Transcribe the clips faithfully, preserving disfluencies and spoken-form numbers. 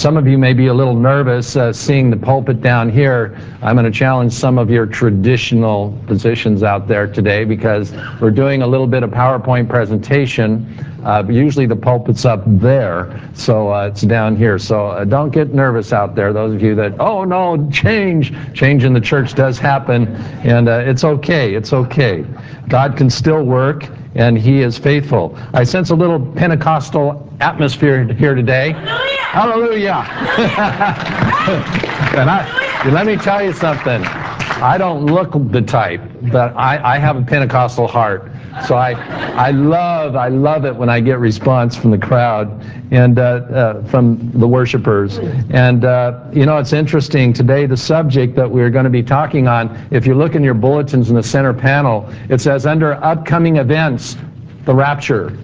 some of you may be a little nervous uh, seeing the pulpit down here. I'm going to challenge some of your traditional positions out there today because we're doing a little bit of PowerPoint presentation. Uh, usually the pulpit's up there, so uh, it's down here. So uh, don't get nervous out there, those of you that, oh no, change. Change in the church does happen, and uh, it's okay, it's okay. God can still work, and He is faithful. I sense a little Pentecostal atmosphere here today. Hallelujah! Hallelujah. And I, let me tell you something. I don't look the type, but I, I have a Pentecostal heart. So I, I love, I love it when I get response from the crowd and uh, uh, from the worshipers. And uh, you know, it's interesting today. The subject that we're going to be talking on, if you look in your bulletins in the center panel, it says under upcoming events, the rapture.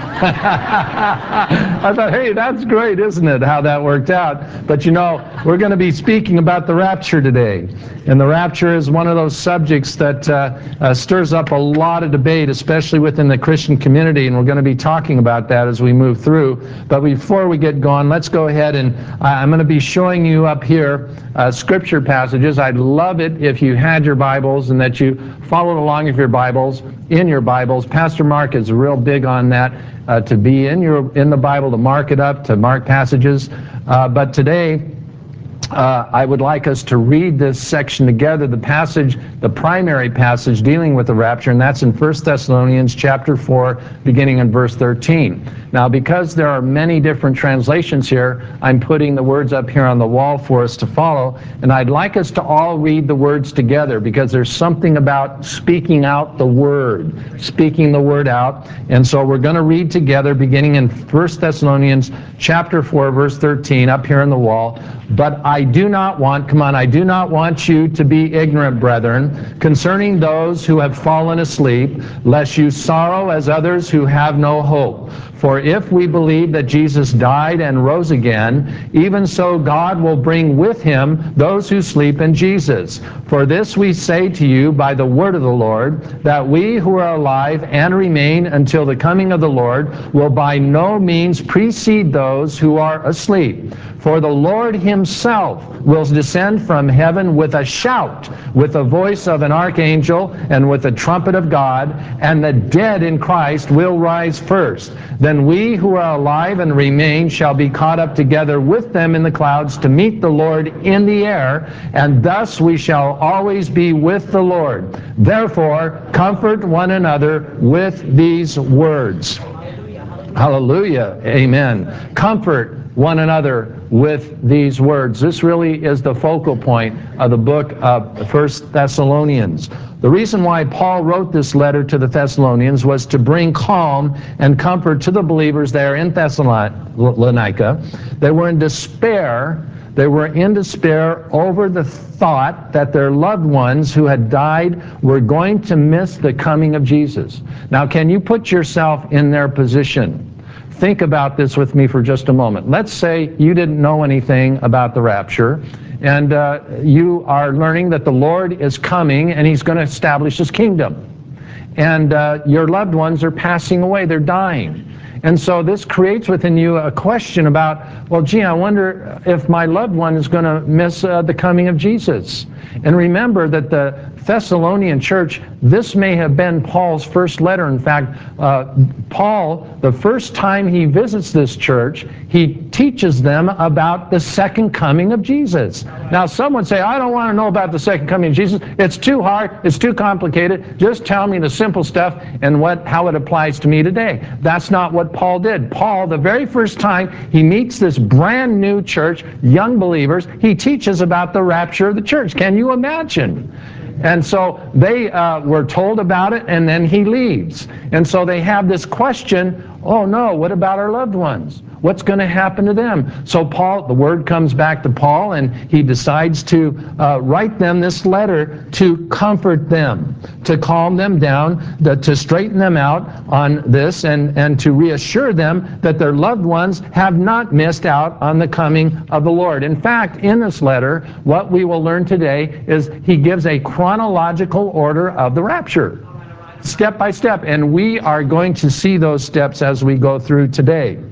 I thought, hey, that's great, isn't it, how that worked out? But you know, we're going to be speaking about the rapture today. And the rapture is one of those subjects that uh, uh, stirs up a lot of debate, especially within the Christian community, and we're going to be talking about that as we move through. But before we get going, let's go ahead and uh, I'm going to be showing you up here uh, scripture passages. I'd love it if you had your Bibles and that you followed along with your Bibles, in your Bibles. Pastor Mark is real big on that. Uh, to be in your in the Bible, to mark it up, to mark passages. Uh, but today, uh, I would like us to read this section together, the passage, the primary passage dealing with the rapture, and that's in First Thessalonians chapter four, beginning in verse thirteen. Now, because there are many different translations here, I'm putting the words up here on the wall for us to follow, and I'd like us to all read the words together, because there's something about speaking out the word, speaking the word out, and so we're going to read together, beginning in First Thessalonians chapter four, verse thirteen, up here on the wall. But I do not want, come on, I do not want you to be ignorant, brethren, concerning those who have fallen asleep, lest you sorrow as others who have no hope. For if we believe that Jesus died and rose again, even so God will bring with him those who sleep in Jesus. For this we say to you by the word of the Lord, that we who are alive and remain until the coming of the Lord will by no means precede those who are asleep. For the Lord himself will descend from heaven with a shout, with the voice of an archangel, and with the trumpet of God, and the dead in Christ will rise first. Then we who are alive and remain shall be caught up together with them in the clouds to meet the Lord in the air, and thus we shall always be with the Lord. Therefore, comfort one another with these words. Hallelujah. Amen. Comfort one another with these words. This really is the focal point of the book of First Thessalonians. The reason why Paul wrote this letter to the Thessalonians was to bring calm and comfort to the believers there in Thessalonica. They were in despair. They were in despair over the thought that their loved ones who had died were going to miss the coming of Jesus. Now, can you put yourself in their position? Think about this with me for just a moment. Let's say you didn't know anything about the rapture, and uh, you are learning that the Lord is coming and he's going to establish his kingdom. And uh, your loved ones are passing away, they're dying. And so this creates within you a question about, well, gee, I wonder if my loved one is going to miss uh, the coming of Jesus. And remember that the Thessalonian church, this may have been Paul's first letter. In fact, uh, Paul, the first time he visits this church, he teaches them about the second coming of Jesus. Now, some would say, I don't want to know about the second coming of Jesus. It's too hard. It's too complicated. Just tell me the simple stuff and what how it applies to me today. That's not what Paul did. Paul, the very first time he meets this brand new church, young believers, he teaches about the rapture of the church. Can you imagine? And so they uh, were told about it, and then he leaves. And so they have this question, oh no, what about our loved ones? What's going to happen to them? So Paul, the word comes back to Paul, and he decides to uh, write them this letter to comfort them, to calm them down, to, to straighten them out on this, and, and to reassure them that their loved ones have not missed out on the coming of the Lord. In fact, in this letter, what we will learn today is he gives a chronological order of the rapture, step by step, and we are going to see those steps as we go through today.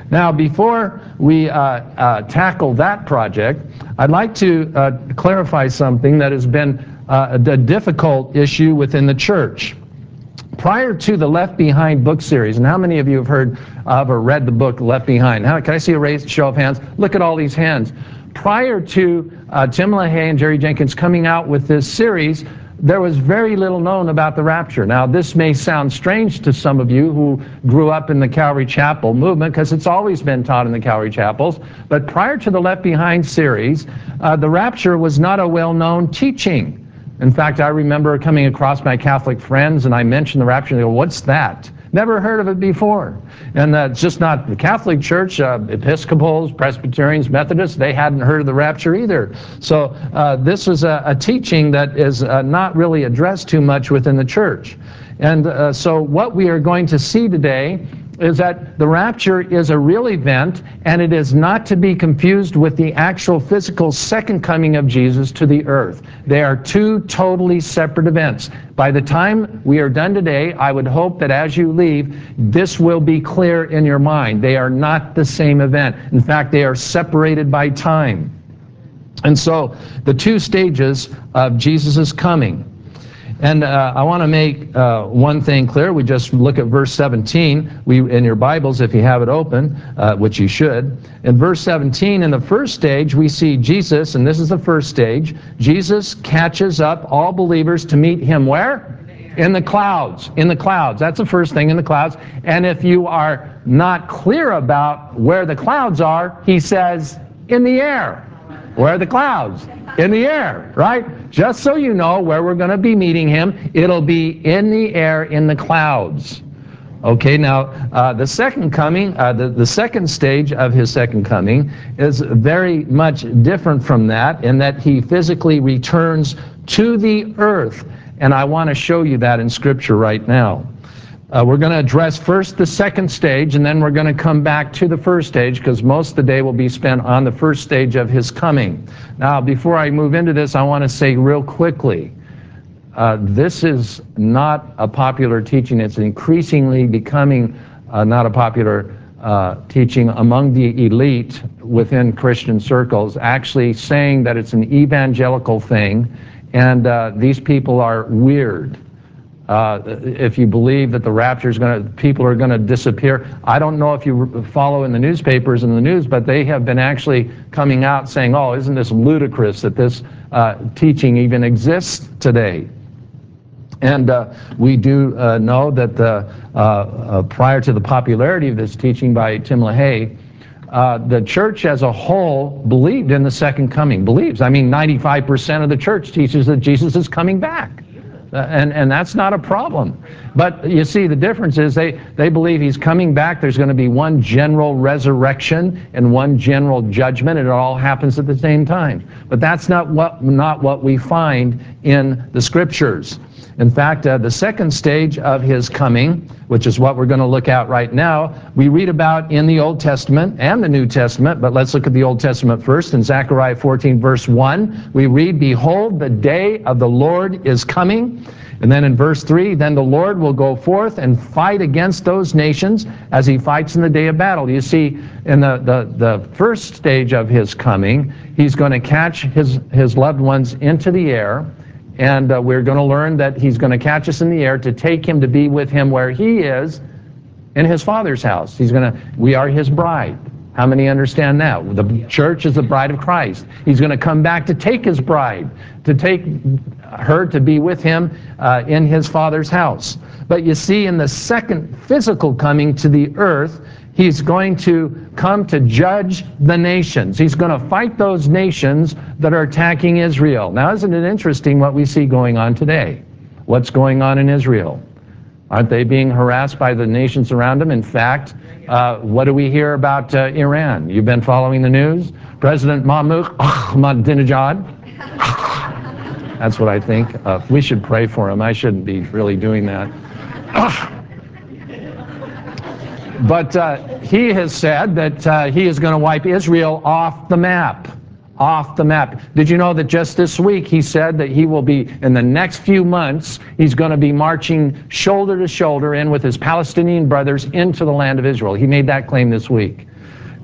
Now, before we uh, uh, tackle that project, I'd like to uh, clarify something that has been uh, a difficult issue within the church. Prior to the Left Behind book series, and how many of you have heard of or read the book Left Behind? How, can I see a raised show of hands? Look at all these hands. Prior to uh, Tim LaHaye and Jerry Jenkins coming out with this series, there was very little known about the rapture. Now, this may sound strange to some of you who grew up in the Calvary Chapel movement, because it's always been taught in the Calvary Chapels. But prior to the Left Behind series, uh, the rapture was not a well-known teaching. In fact, I remember coming across my Catholic friends, and I mentioned the rapture, and they go, "What's that? Never heard of it before." And that's just not the Catholic Church. Uh, Episcopals, Presbyterians, Methodists, they hadn't heard of the rapture either. So uh, this was a, a teaching that is uh, not really addressed too much within the church. And uh, so what we are going to see today is that the rapture is a real event, and it is not to be confused with the actual physical second coming of Jesus to the earth. They are two totally separate events. By the time we are done today, I would hope that as you leave, this will be clear in your mind. They are not the same event. In fact, they are separated by time. And so, the two stages of Jesus' coming. And uh, I want to make uh, one thing clear. We just look at verse seventeen. We, in your Bibles, if you have it open, uh, which you should. In verse seventeen, in the first stage, we see Jesus, and this is the first stage. Jesus catches up all believers to meet him where? In the clouds. In the clouds. That's the first thing, in the clouds. And if you are not clear about where the clouds are, he says, in the air. Where are the clouds? In the air, right? Just so you know where we're going to be meeting him, it'll be in the air, in the clouds. Okay, now, uh, the second coming, uh, the, the second stage of his second coming is very much different from that, in that he physically returns to the earth. And I want to show you that in Scripture right now. Uh, we're going to address first the second stage, and then we're going to come back to the first stage, because most of the day will be spent on the first stage of his coming. Now, before I move into this, I want to say real quickly, uh, this is not a popular teaching. It's increasingly becoming uh, not a popular uh, teaching among the elite within Christian circles, actually saying that it's an evangelical thing, and uh, these people are weird. Uh, if you believe that the rapture is going to, people are going to disappear. I don't know if you follow in the newspapers and the news, but they have been actually coming out saying, "Oh, isn't this ludicrous that this uh, teaching even exists today?" And uh, we do uh, know that the, uh, uh, prior to the popularity of this teaching by Tim LaHaye, uh, the church as a whole believed in the second coming. Believes. I mean, ninety-five percent of the church teaches that Jesus is coming back. Uh, and, and that's not a problem. But you see, the difference is they, they believe he's coming back. There's going to be one general resurrection and one general judgment, and it all happens at the same time. But that's not what, not what we find in the Scriptures. In fact, uh, the second stage of his coming, which is what we're going to look at right now, we read about in the Old Testament and the New Testament, but let's look at the Old Testament first. In Zechariah fourteen, verse one, we read, "Behold, the day of the Lord is coming." And then in verse three, "Then the Lord will go forth and fight against those nations as he fights in the day of battle." You see, in the, the, the first stage of his coming, he's going to catch his, his loved ones into the air. And uh, we're going to learn that he's going to catch us in the air to take him to be with him where he is, in his Father's house. He's going to, we are his bride. How many understand that? The church is the bride of Christ. He's going to come back to take his bride, to take her to be with him uh, in his Father's house. But you see, in the second physical coming to the earth, he's going to come to judge the nations. He's going to fight those nations that are attacking Israel. Now, isn't it interesting what we see going on today? What's going on in Israel? Aren't they being harassed by the nations around them? In fact, uh, what do we hear about uh, Iran? You've been following the news? President Mahmoud Ahmadinejad. That's what I think. Uh, we should pray for him. I shouldn't be really doing that. But uh, he has said that uh, he is going to wipe Israel off the map. Off the map. Did you know that just this week he said that he will be, in the next few months, he's going to be marching shoulder to shoulder in with his Palestinian brothers into the land of Israel. He made that claim this week.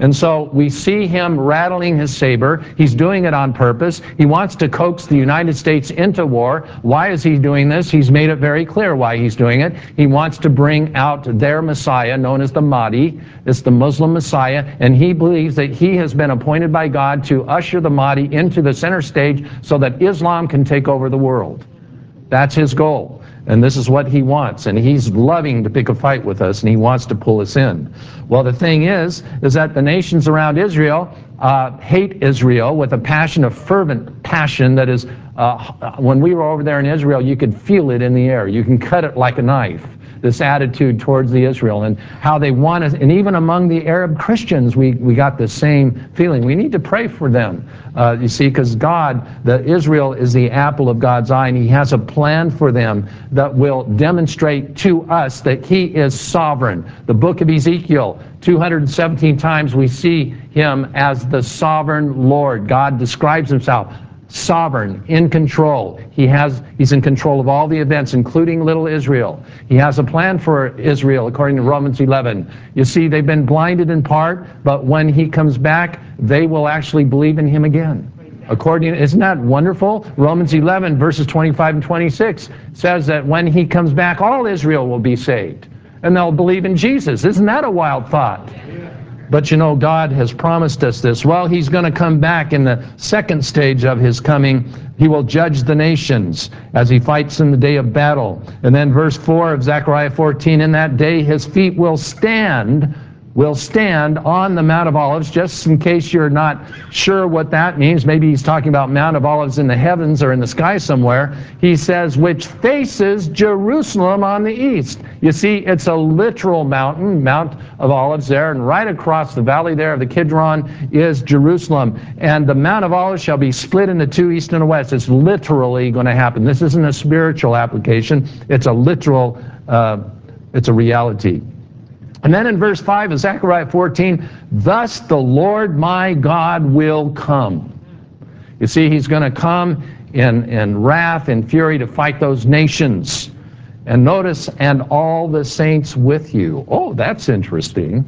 And so we see him rattling his saber. He's doing it on purpose. He wants to coax the United States into war. Why is he doing this? He's made it very clear why he's doing it. He wants to bring out their Messiah, known as the Mahdi. It's the Muslim Messiah, and he believes that he has been appointed by God to usher the Mahdi into the center stage so that Islam can take over the world. That's his goal. And this is what he wants, and he's loving to pick a fight with us, and he wants to pull us in. Well, the thing is, is that the nations around Israel uh, hate Israel with a passion, a fervent passion that is, uh, when we were over there in Israel, you could feel it in the air. You can cut it like a knife, this attitude towards the Israel and how they want us. And even among the Arab Christians, we, we got the same feeling. We need to pray for them, uh, you see, because God, the Israel is the apple of God's eye, and he has a plan for them that will demonstrate to us that he is sovereign. The book of Ezekiel, two hundred seventeen times we see him as the sovereign Lord. God describes himself sovereign, in control. He has, he's in control of all the events, including little Israel. He has a plan for Israel, according to Romans eleven. You see, they've been blinded in part, but when he comes back, they will actually believe in him again. According, isn't that wonderful? Romans eleven, verses twenty-five and twenty-six says that when he comes back, all Israel will be saved, and they'll believe in Jesus. Isn't that a wild thought? But you know, God has promised us this. Well, he's going to come back in the second stage of his coming. He will judge the nations as he fights in the day of battle. And then verse four of Zechariah fourteen, in that day his feet will stand, will stand on the Mount of Olives. Just in case you're not sure what that means, maybe he's talking about Mount of Olives in the heavens or in the sky somewhere. He says, which faces Jerusalem on the east. You see, it's a literal mountain, Mount of Olives there, and right across the valley there of the Kidron is Jerusalem. And the Mount of Olives shall be split into two, east and west. It's literally going to happen. This isn't a spiritual application. It's a literal, uh, it's a reality. And then in verse five of Zechariah fourteen, thus the Lord my God will come. You see, he's going to come in, in wrath and fury to fight those nations. And notice, and all the saints with you. Oh, that's interesting.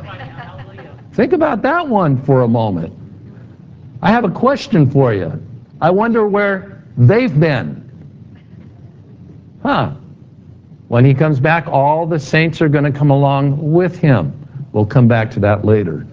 Think about that one for a moment. I have a question for you. I wonder where they've been. Huh. When he comes back, all the saints are going to come along with him. We'll come back to that later.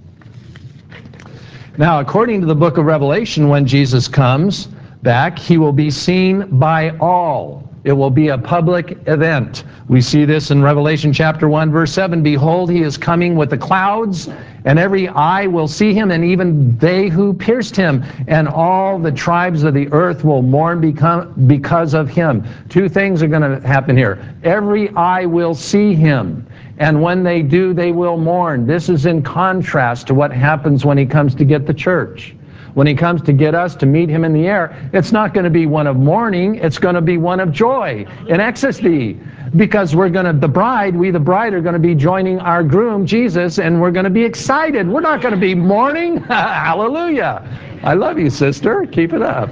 Now, according to the book of Revelation, when Jesus comes back, he will be seen by all. It will be a public event. We see this in Revelation chapter one, verse seven. Behold, he is coming with the clouds, and every eye will see him, and even they who pierced him. And all the tribes of the earth will mourn become, because of him. Two things are going to happen here. Every eye will see him, and when they do, they will mourn. This is in contrast to what happens when he comes to get the church. When he comes to get us to meet him in the air, it's not going to be one of mourning, it's going to be one of joy and ecstasy. Because we're going to, the bride, we the bride are going to be joining our groom, Jesus, and we're going to be excited. We're not going to be mourning. Hallelujah. I love you, sister. Keep it up.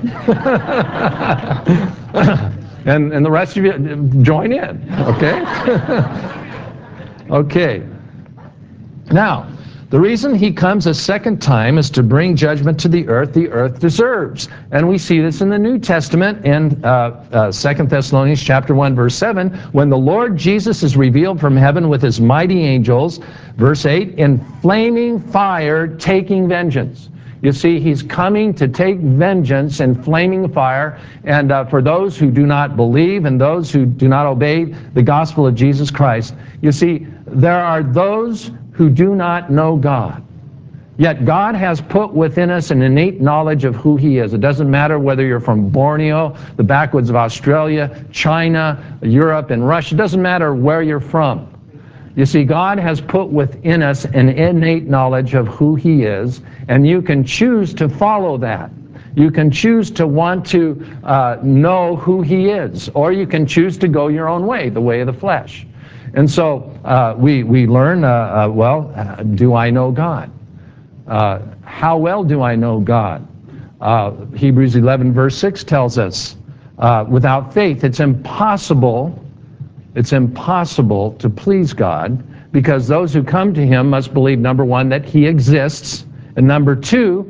and, and the rest of you, join in, okay? Okay. Now, the reason he comes a second time is to bring judgment to the earth the earth deserves. And we see this in the New Testament in uh, uh, Second Thessalonians chapter one, verse seven, when the Lord Jesus is revealed from heaven with his mighty angels, verse eight, in flaming fire taking vengeance. You see, he's coming to take vengeance in flaming fire. And uh, for those who do not believe and those who do not obey the gospel of Jesus Christ, you see, there are those who do not know God. Yet God has put within us an innate knowledge of who he is. It doesn't matter whether you're from Borneo, the backwoods of Australia, China, Europe, and Russia. It doesn't matter where you're from. You see, God has put within us an innate knowledge of who he is, and you can choose to follow that. You can choose to want to uh, know who he is, or you can choose to go your own way, the way of the flesh. And so uh, we, we learn, uh, uh, well, uh, do I know God? Uh, how well do I know God? Uh, Hebrews eleven verse six tells us, uh, without faith it's impossible, it's impossible to please God, because those who come to him must believe, number one, that he exists, and number two,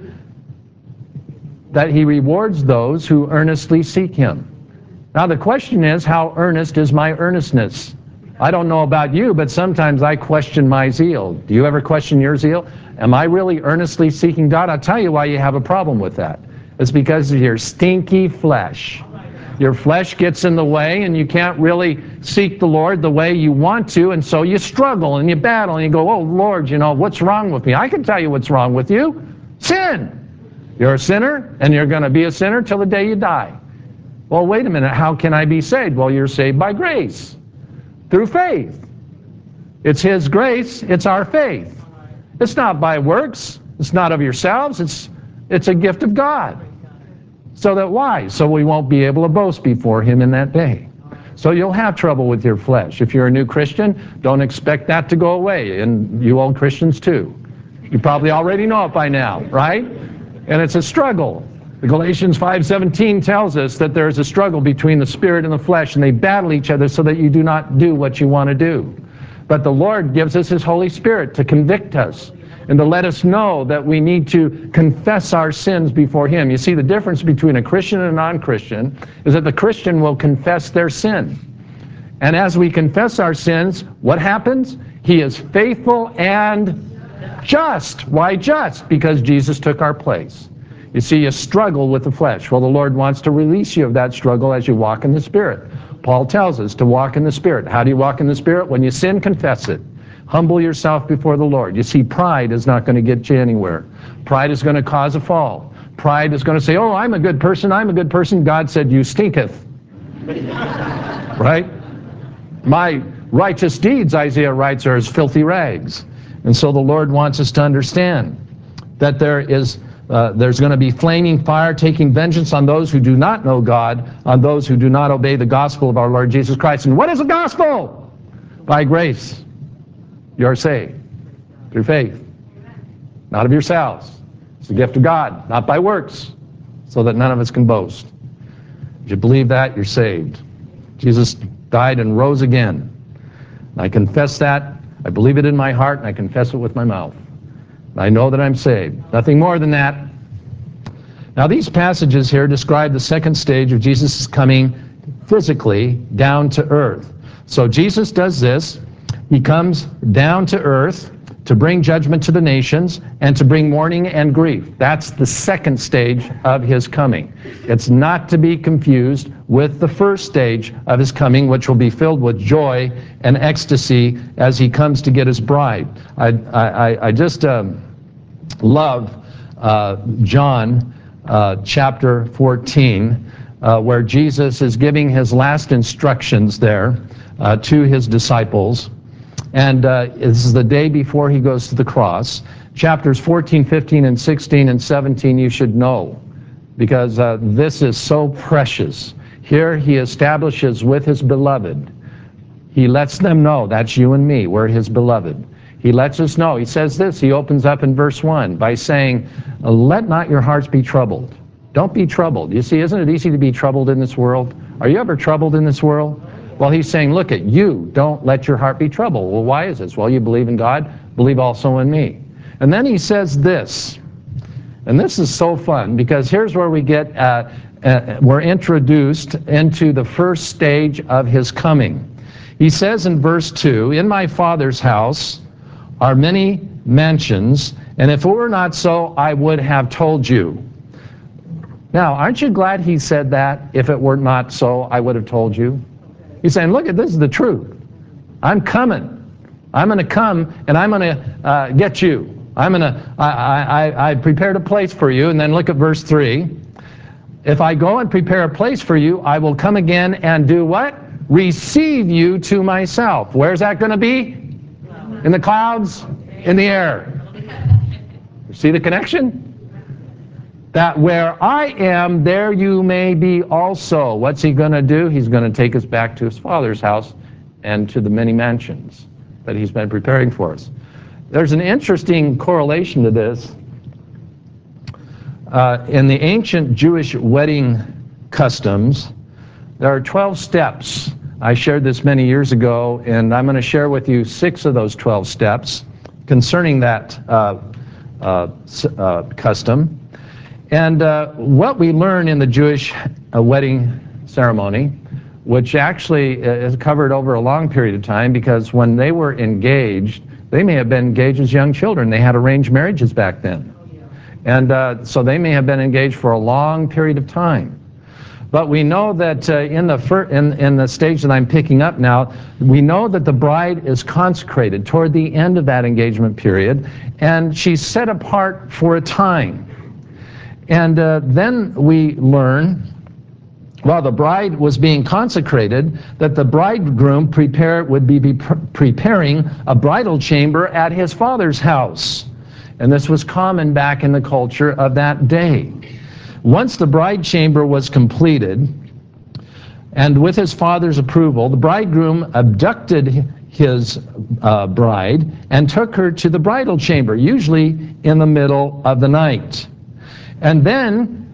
that he rewards those who earnestly seek him. Now the question is, how earnest is my earnestness? I don't know about you, but sometimes I question my zeal. Do you ever question your zeal? Am I really earnestly seeking God? I'll tell you why you have a problem with that. It's because of your stinky flesh. Your flesh gets in the way, and you can't really seek the Lord the way you want to, and so you struggle and you battle and you go, oh Lord, you know, what's wrong with me? I can tell you what's wrong with you. Sin. You're a sinner, and you're going to be a sinner till the day you die. Well, wait a minute, how can I be saved? Well, you're saved by grace, through faith. It's his grace, it's our faith. It's not by works, it's not of yourselves, it's, it's a gift of God. So that why? So we won't be able to boast before him in that day. So you'll have trouble with your flesh. If you're a new Christian, don't expect that to go away, and you old Christians too. You probably already know it by now, right? And it's a struggle. Galatians five seventeen tells us that there is a struggle between the spirit and the flesh, and they battle each other so that you do not do what you want to do. But the Lord gives us his Holy Spirit to convict us and to let us know that we need to confess our sins before him. You see, the difference between a Christian and a non-Christian is that the Christian will confess their sin. And as we confess our sins, what happens? He is faithful and just. Why just? Because Jesus took our place. You see, you struggle with the flesh. Well, the Lord wants to release you of that struggle as you walk in the Spirit. Paul tells us to walk in the Spirit. How do you walk in the Spirit? When you sin, confess it. Humble yourself before the Lord. You see, pride is not going to get you anywhere. Pride is going to cause a fall. Pride is going to say, oh, I'm a good person, I'm a good person. God said, you stinketh. Right? My righteous deeds, Isaiah writes, are as filthy rags. And so the Lord wants us to understand that there is uh, there's going to be flaming fire taking vengeance on those who do not know God, on those who do not obey the gospel of our Lord Jesus Christ. And what is the gospel? By grace, you are saved through faith, not of yourselves. It's the gift of God, not by works, so that none of us can boast. If you believe that, you're saved. Jesus died and rose again. I confess that. I believe it in my heart, and I confess it with my mouth. I know that I'm saved. Nothing more than that. Now, these passages here describe the second stage of Jesus' coming physically down to earth. So Jesus does this. He comes down to earth to bring judgment to the nations and to bring mourning and grief. That's the second stage of his coming. It's not to be confused with the first stage of his coming, which will be filled with joy and ecstasy as he comes to get his bride. I, I, I just um, love uh, John uh, chapter fourteen, uh, where Jesus is giving his last instructions there uh, to his disciples. And uh, this is the day before he goes to the cross. Chapters fourteen, fifteen, and sixteen, and seventeen you should know, because uh, this is so precious. Here he establishes with his beloved. He lets them know, that's you and me, we're his beloved. He lets us know. He says this, he opens up in verse one by saying, let not your hearts be troubled. Don't be troubled. You see, isn't it easy to be troubled in this world? Are you ever troubled in this world? Well, he's saying, look at you, don't let your heart be troubled. Well, why is this? Well, you believe in God, believe also in me. And then he says this, and this is so fun, because here's where we get, uh, uh, we're introduced into the first stage of his coming. He says in verse two, in my Father's house are many mansions, and if it were not so, I would have told you. Now, aren't you glad he said that? If it were not so, I would have told you. He's saying, look, this is the truth. I'm coming. I'm going to come, and I'm going to uh, get you. I'm going to, I, I, I prepared a place for you. And then look at verse three. If I go and prepare a place for you, I will come again and do what? Receive you to myself. Where's that going to be? In the clouds? In the air. See the connection? That where I am, there you may be also. What's he going to do? He's going to take us back to his Father's house and to the many mansions that he's been preparing for us. There's an interesting correlation to this. Uh, in the ancient Jewish wedding customs, there are twelve steps I shared this many years ago, and I'm going to share with you six of those twelve steps concerning that uh, uh, uh, custom. And uh, what we learn in the Jewish uh, wedding ceremony, which actually is covered over a long period of time, because when they were engaged, they may have been engaged as young children. They had arranged marriages back then. And uh, so they may have been engaged for a long period of time. But we know that uh, in, the fir in, in the stage that I'm picking up now, we know that the bride is consecrated toward the end of that engagement period, and she's set apart for a time. And uh, then we learn, while the bride was being consecrated, that the bridegroom prepare, would be, be pre preparing a bridal chamber at his father's house. And this was common back in the culture of that day. Once the bride chamber was completed, and with his father's approval, the bridegroom abducted his uh, bride and took her to the bridal chamber, usually in the middle of the night. And then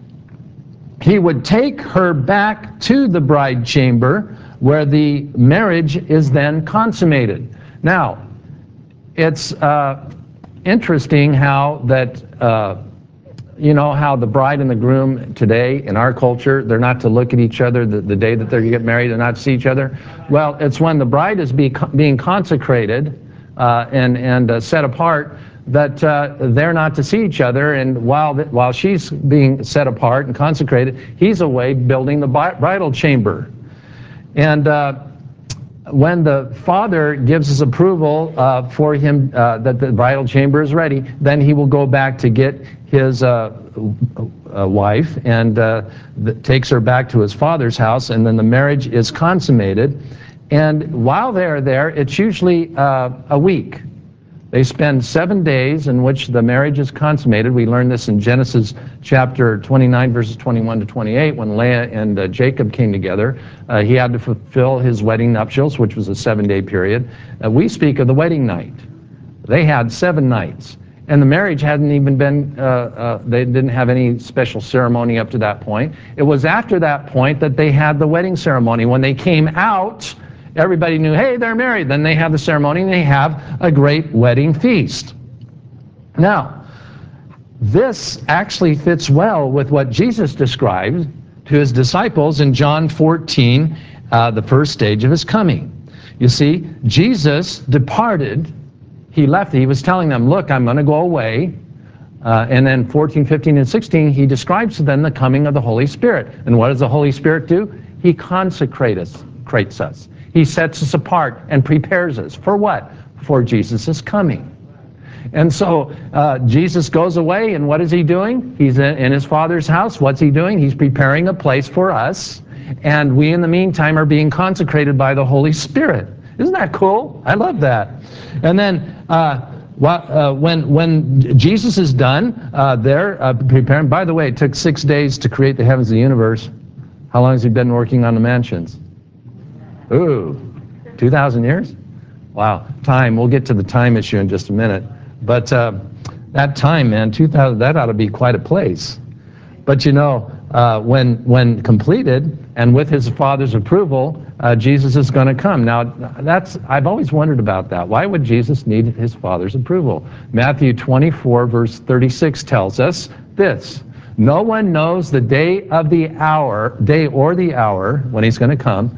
he would take her back to the bride chamber, where the marriage is then consummated. Now, it's uh, interesting how that, uh, you know, how the bride and the groom today in our culture, they're not to look at each other the, the day that they get married and not see each other. Well, it's when the bride is be, being consecrated uh, and, and uh, set apart, that uh, they're not to see each other, and while the, while she's being set apart and consecrated, he's away building the bridal chamber. And uh, when the father gives his approval uh, for him uh, that the bridal chamber is ready, then he will go back to get his uh, uh, wife and uh, takes her back to his father's house, and then the marriage is consummated. And while they're there, it's usually uh, a week. They spend seven days in which the marriage is consummated. We learn this in Genesis chapter twenty-nine, verses twenty-one to twenty-eight, when Leah and uh, Jacob came together. Uh, he had to fulfill his wedding nuptials, which was a seven-day period. Uh, we speak of the wedding night. They had seven nights, and the marriage hadn't even been, uh, uh, they didn't have any special ceremony up to that point. It was after that point that they had the wedding ceremony. When they came out, everybody knew, hey, they're married. Then they have the ceremony, and they have a great wedding feast. Now, this actually fits well with what Jesus described to his disciples in John fourteen, uh, the first stage of his coming. You see, Jesus departed. He left. He was telling them, look, I'm going to go away. Uh, and then fourteen, fifteen, and sixteen, he describes to them the coming of the Holy Spirit. And what does the Holy Spirit do? He consecrates us. He sets us apart and prepares us. For what? For Jesus' coming. And so uh, Jesus goes away, and what is he doing? He's in, in his Father's house. What's he doing? He's preparing a place for us. And we, in the meantime, are being consecrated by the Holy Spirit. Isn't that cool? I love that. And then uh, Well, uh, when, when Jesus is done, uh, they're uh, preparing. By the way, it took six days to create the heavens and the universe. How long has he been working on the mansions? Ooh, two thousand years? Wow, time. We'll get to the time issue in just a minute. But uh, that time, man, two thousand, that ought to be quite a place. But you know, uh, when, when completed and with his Father's approval, uh, Jesus is going to come. Now, that's, I've always wondered about that. Why would Jesus need his Father's approval? Matthew twenty-four, verse thirty-six tells us this: no one knows the day of the hour, day or the hour when he's going to come,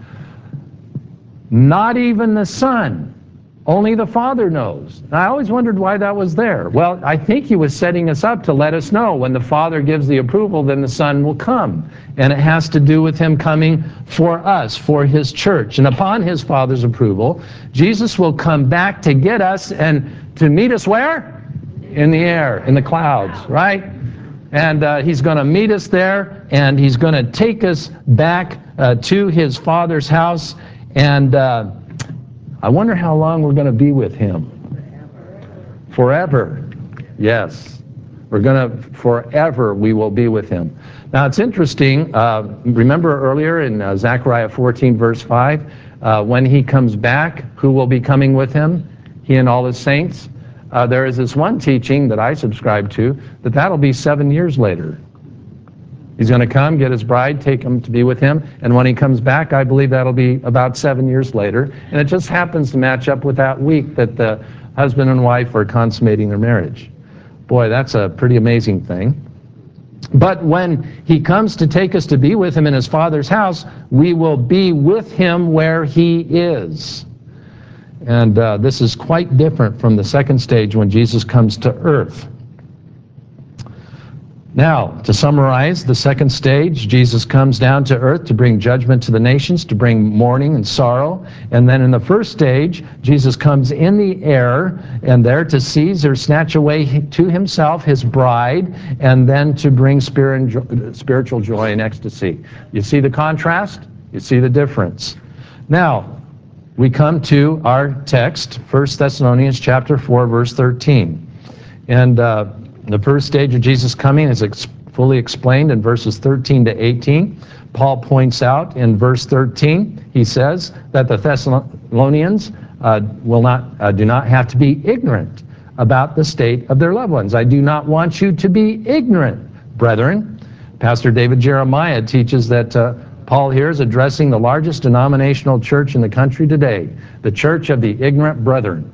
not even the Son. Only the Father knows. And I always wondered why that was there. Well, I think he was setting us up to let us know when the Father gives the approval, then the Son will come. And it has to do with him coming for us, for his church. And upon his Father's approval, Jesus will come back to get us and to meet us where? In the air, in the clouds, right? And uh, he's going to meet us there, and he's going to take us back uh, to his Father's house. And uh, I wonder how long we're going to be with him. Forever. Yes. We're going to, forever we will be with him. Now it's interesting, uh, remember earlier in uh, Zechariah fourteen, verse five, uh, when he comes back, who will be coming with him? He and all his saints. Uh, there is this one teaching that I subscribe to, that that'll be seven years later. He's going to come, get his bride, take him to be with him, and when he comes back, I believe that'll be about seven years later. And it just happens to match up with that week that the husband and wife are consummating their marriage. Boy, that's a pretty amazing thing. But when he comes to take us to be with him in his Father's house, we will be with him where he is. And uh, this is quite different from the second stage when Jesus comes to earth. Now, to summarize, the second stage, Jesus comes down to earth to bring judgment to the nations, to bring mourning and sorrow. And then in the first stage, Jesus comes in the air and there to seize or snatch away to himself his bride, and then to bring spiritual joy and ecstasy. You see the contrast? You see the difference. Now, we come to our text, First Thessalonians chapter four, verse thirteen. And uh, the first stage of Jesus coming is ex- fully explained in verses thirteen to eighteen. Paul points out in verse thirteen, he says that the Thessalonians uh, will not, uh, do not have to be ignorant about the state of their loved ones. I do not want you to be ignorant, brethren. Pastor David Jeremiah teaches that uh, Paul here is addressing the largest denominational church in the country today, the Church of the Ignorant Brethren.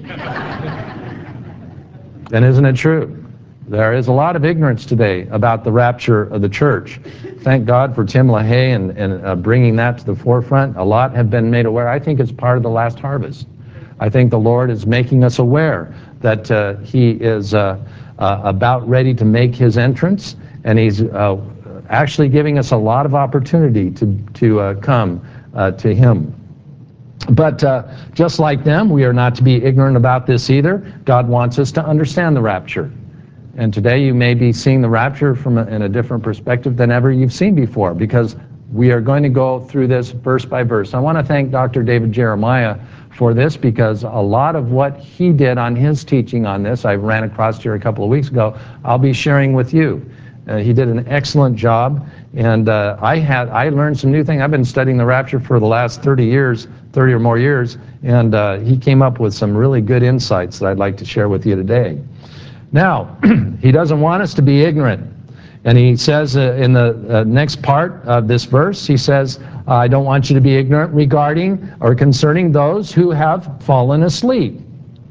And isn't it true? There is a lot of ignorance today about the rapture of the church. Thank God for Tim LaHaye and, and uh, bringing that to the forefront. A lot have been made aware. I think it's part of the last harvest. I think the Lord is making us aware that uh, he is uh, uh, about ready to make his entrance, and he's uh, actually giving us a lot of opportunity to, to uh, come uh, to him. But uh, just like them, we are not to be ignorant about this either. God wants us to understand the rapture. And today you may be seeing the rapture from a, in a different perspective than ever you've seen before, because we are going to go through this verse by verse. I want to thank Doctor David Jeremiah for this, because a lot of what he did on his teaching on this, I ran across here a couple of weeks ago, I'll be sharing with you. Uh, he did an excellent job, and uh, I had I learned some new things. I've been studying the rapture for the last thirty years, thirty or more years, and uh, he came up with some really good insights that I'd like to share with you today. Now, he doesn't want us to be ignorant. And he says uh, in the uh, next part of this verse, he says, I don't want you to be ignorant regarding or concerning those who have fallen asleep.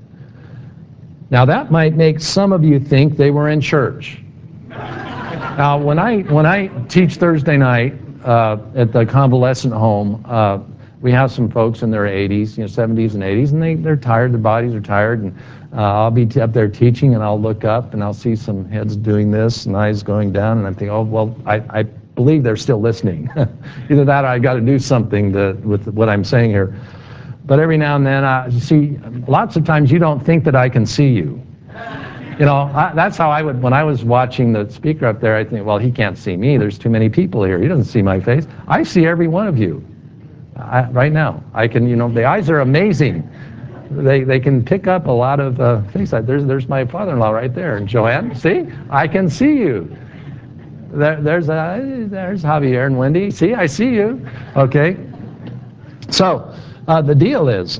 Now, that might make some of you think they were in church. Now, when I when I teach Thursday night uh, at the convalescent home, uh, we have some folks in their eighties, you know, seventies and eighties, and they, they're tired, their bodies are tired, and uh, I'll be up there teaching, and I'll look up, and I'll see some heads doing this, and eyes going down, and I'm thinking, oh, well, I, I believe they're still listening. Either that or I got to do something to, with what I'm saying here. But every now and then, I see, lots of times you don't think that I can see you. You know, I, that's how I would, when I was watching the speaker up there, I think, well, he can't see me. There's too many people here. He doesn't see my face. I see every one of you. I, right now, I can, you know, the eyes are amazing. They they can pick up a lot of uh, things. There's there's my father-in-law right there, and Joanne. See, I can see you. There, there's uh, there's Javier and Wendy. See, I see you. Okay. So uh, the deal is,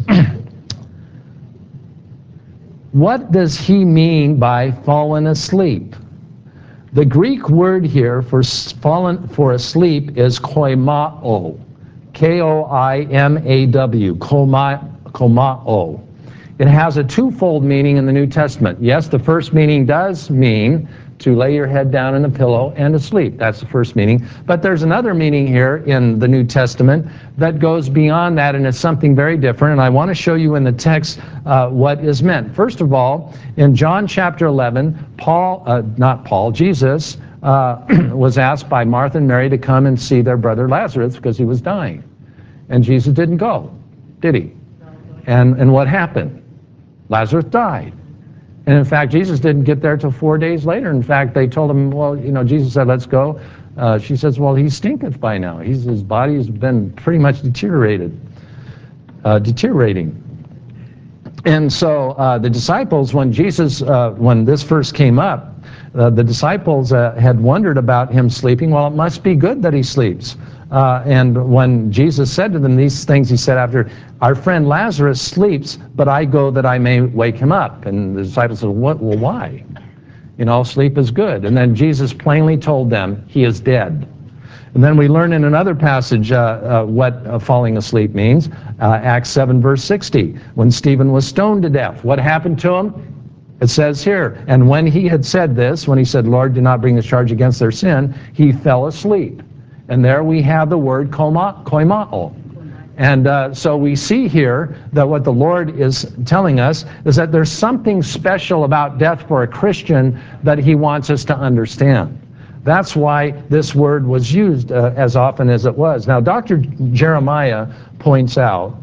what does he mean by fallen asleep? The Greek word here for fallen for asleep is koimao. K O I M A W, komao. It has a twofold meaning in the New Testament. Yes, the first meaning does mean to lay your head down in a pillow and to sleep. That's the first meaning. But there's another meaning here in the New Testament that goes beyond that, and it's something very different. And I want to show you in the text uh, what is meant. First of all, in John chapter eleven, Paul, uh, not Paul, Jesus, Uh, was asked by Martha and Mary to come and see their brother Lazarus because he was dying. And Jesus didn't go, did he? And, and what happened? Lazarus died. And in fact, Jesus didn't get there till four days later. In fact, they told him, well, you know, Jesus said, let's go. Uh, she says, well, he stinketh by now. He's, his body has been pretty much deteriorated, uh, deteriorating. And so uh, the disciples, when Jesus, uh, when this first came up, Uh, the disciples uh, had wondered about him sleeping. Well, it must be good that he sleeps. Uh, and when Jesus said to them these things, he said after, our friend Lazarus sleeps, but I go that I may wake him up. And the disciples said, what? Well, why? You know, sleep is good. And then Jesus plainly told them he is dead. And then we learn in another passage uh, uh, what uh, falling asleep means. Uh, Acts seven, verse sixty. When Stephen was stoned to death, what happened to him? It says here, and when he had said this, when he said, Lord, do not bring this charge against their sin, he fell asleep. And there we have the word koimao. And uh, so we see here that what the Lord is telling us is that there's something special about death for a Christian that he wants us to understand. That's why this word was used uh, as often as it was. Now, Doctor Jeremiah points out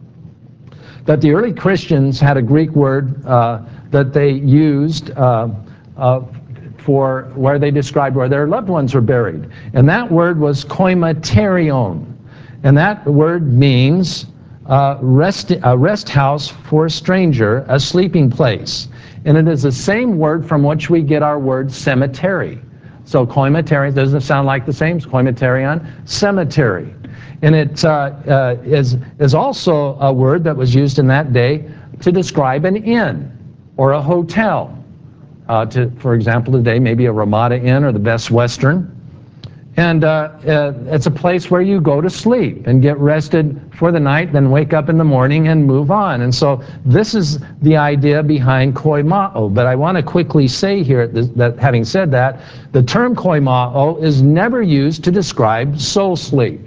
that the early Christians had a Greek word uh, that they used uh, uh, for where they described where their loved ones were buried. And that word was koimaterion. And that word means uh, rest, a rest house for a stranger, a sleeping place. And it is the same word from which we get our word cemetery. So koimaterion doesn't sound like the same, it's koimaterion, cemetery. And it uh, uh, is, is also a word that was used in that day to describe an inn or a hotel. Uh, to, for example, today, maybe a Ramada Inn or the Best Western. And uh, uh, it's a place where you go to sleep and get rested for the night, then wake up in the morning and move on. And so this is the idea behind koimao. But I want to quickly say here that, that having said that, the term koimao is never used to describe soul sleep.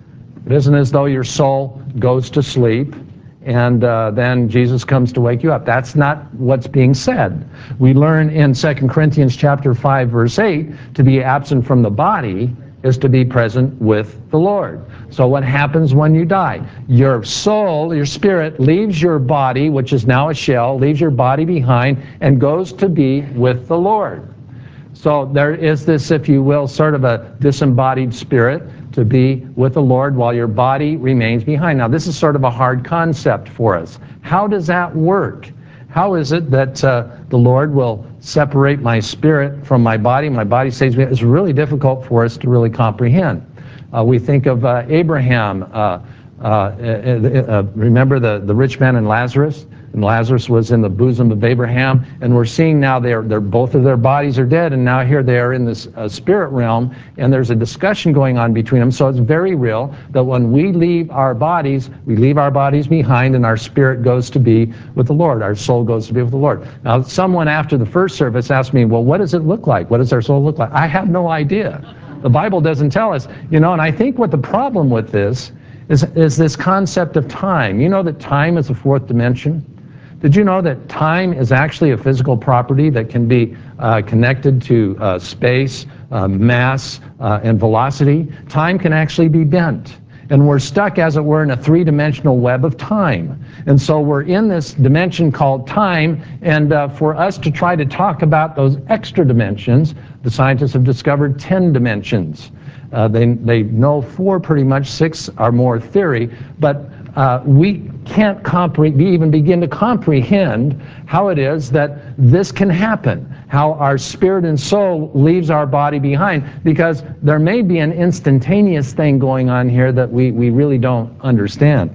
It isn't as though your soul goes to sleep and uh, then Jesus comes to wake you up. That's not what's being said. We learn in Second Corinthians chapter five, verse eight, to be absent from the body is to be present with the Lord. So what happens when you die? Your soul, your spirit, leaves your body, which is now a shell, leaves your body behind and goes to be with the Lord. So there is this, if you will, sort of a disembodied spirit to be with the Lord while your body remains behind. Now, this is sort of a hard concept for us. How does that work? How is it that uh, the Lord will separate my spirit from my body? My body stays behind. It's really difficult for us to really comprehend. Uh, we think of uh, Abraham. Uh, uh, uh, uh, remember the, the rich man and Lazarus? And Lazarus was in the bosom of Abraham, and we're seeing now they're, they're both of their bodies are dead, and now here they are in this uh, spirit realm, and there's a discussion going on between them. So it's very real that when we leave our bodies, we leave our bodies behind, and our spirit goes to be with the Lord. Our soul goes to be with the Lord. Now, someone after the first service asked me, well, what does it look like? What does our soul look like? I have no idea. The Bible doesn't tell us, you know, and I think what the problem with this is, is this concept of time. You know that time is a fourth dimension? Did you know that time is actually a physical property that can be uh, connected to uh, space, uh, mass, uh, and velocity? Time can actually be bent. And we're stuck, as it were, in a three-dimensional web of time. And so we're in this dimension called time, and uh, for us to try to talk about those extra dimensions, the scientists have discovered ten dimensions. Uh, they, they know four pretty much, six are more theory, but uh, we can't compre- even begin to comprehend how it is that this can happen, how our spirit and soul leaves our body behind, because there may be an instantaneous thing going on here that we, we really don't understand.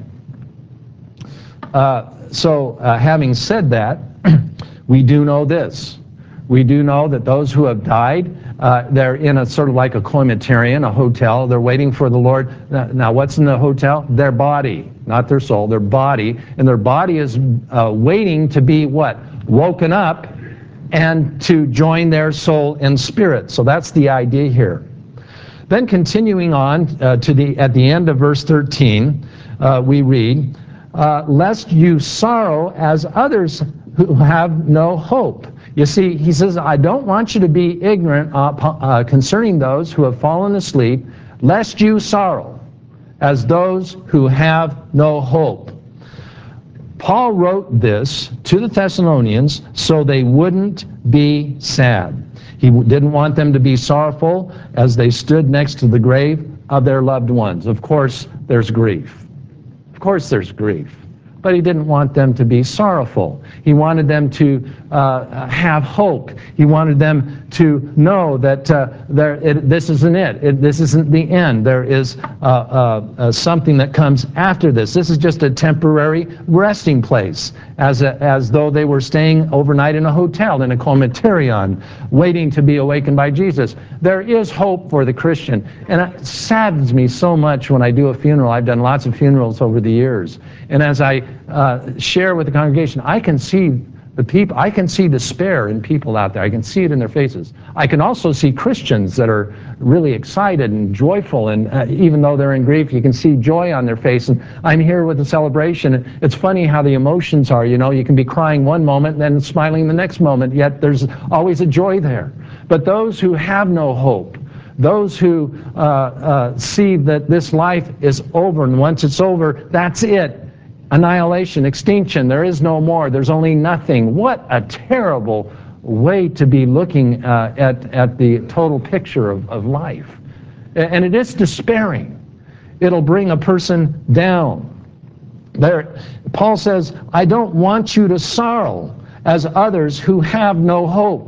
Uh, so uh, having said that, we do know this. We do know that those who have died, uh, they're in a sort of like a koimaterion, a hotel. They're waiting for the Lord. Now, what's in the hotel? Their body, not their soul, their body. And their body is uh, waiting to be what? Woken up and to join their soul and spirit. So that's the idea here. Then continuing on uh, to the at the end of verse thirteen, uh, we read, uh, lest you sorrow as others who have no hope. You see, he says, I don't want you to be ignorant uh, uh, concerning those who have fallen asleep, lest you sorrow as those who have no hope. Paul wrote this to the Thessalonians so they wouldn't be sad. He didn't want them to be sorrowful as they stood next to the grave of their loved ones. Of course, there's grief. Of course, there's grief. but he didn't want them to be sorrowful. He wanted them to uh, have hope. He wanted them to know that uh, there, it, this isn't it. it. This isn't the end. There is uh, uh, uh, something that comes after this. This is just a temporary resting place, as, a, as though they were staying overnight in a hotel, in a coimaterion, waiting to be awakened by Jesus. There is hope for the Christian. And it saddens me so much when I do a funeral. I've done lots of funerals over the years. And as I uh, share with the congregation, I can see the people, I can see despair in people out there. I can see it in their faces. I can also see Christians that are really excited and joyful, and uh, even though they're in grief, you can see joy on their face. And I'm here with a celebration. It's funny how the emotions are, you know. You can be crying one moment, then smiling the next moment, yet there's always a joy there. But those who have no hope, those who uh, uh, see that this life is over, and once it's over, that's it. Annihilation, extinction, there is no more, there's only nothing. What a terrible way to be looking uh, at, at the total picture of, of life. And it is despairing. It'll bring a person down. There, Paul says, I don't want you to sorrow as others who have no hope.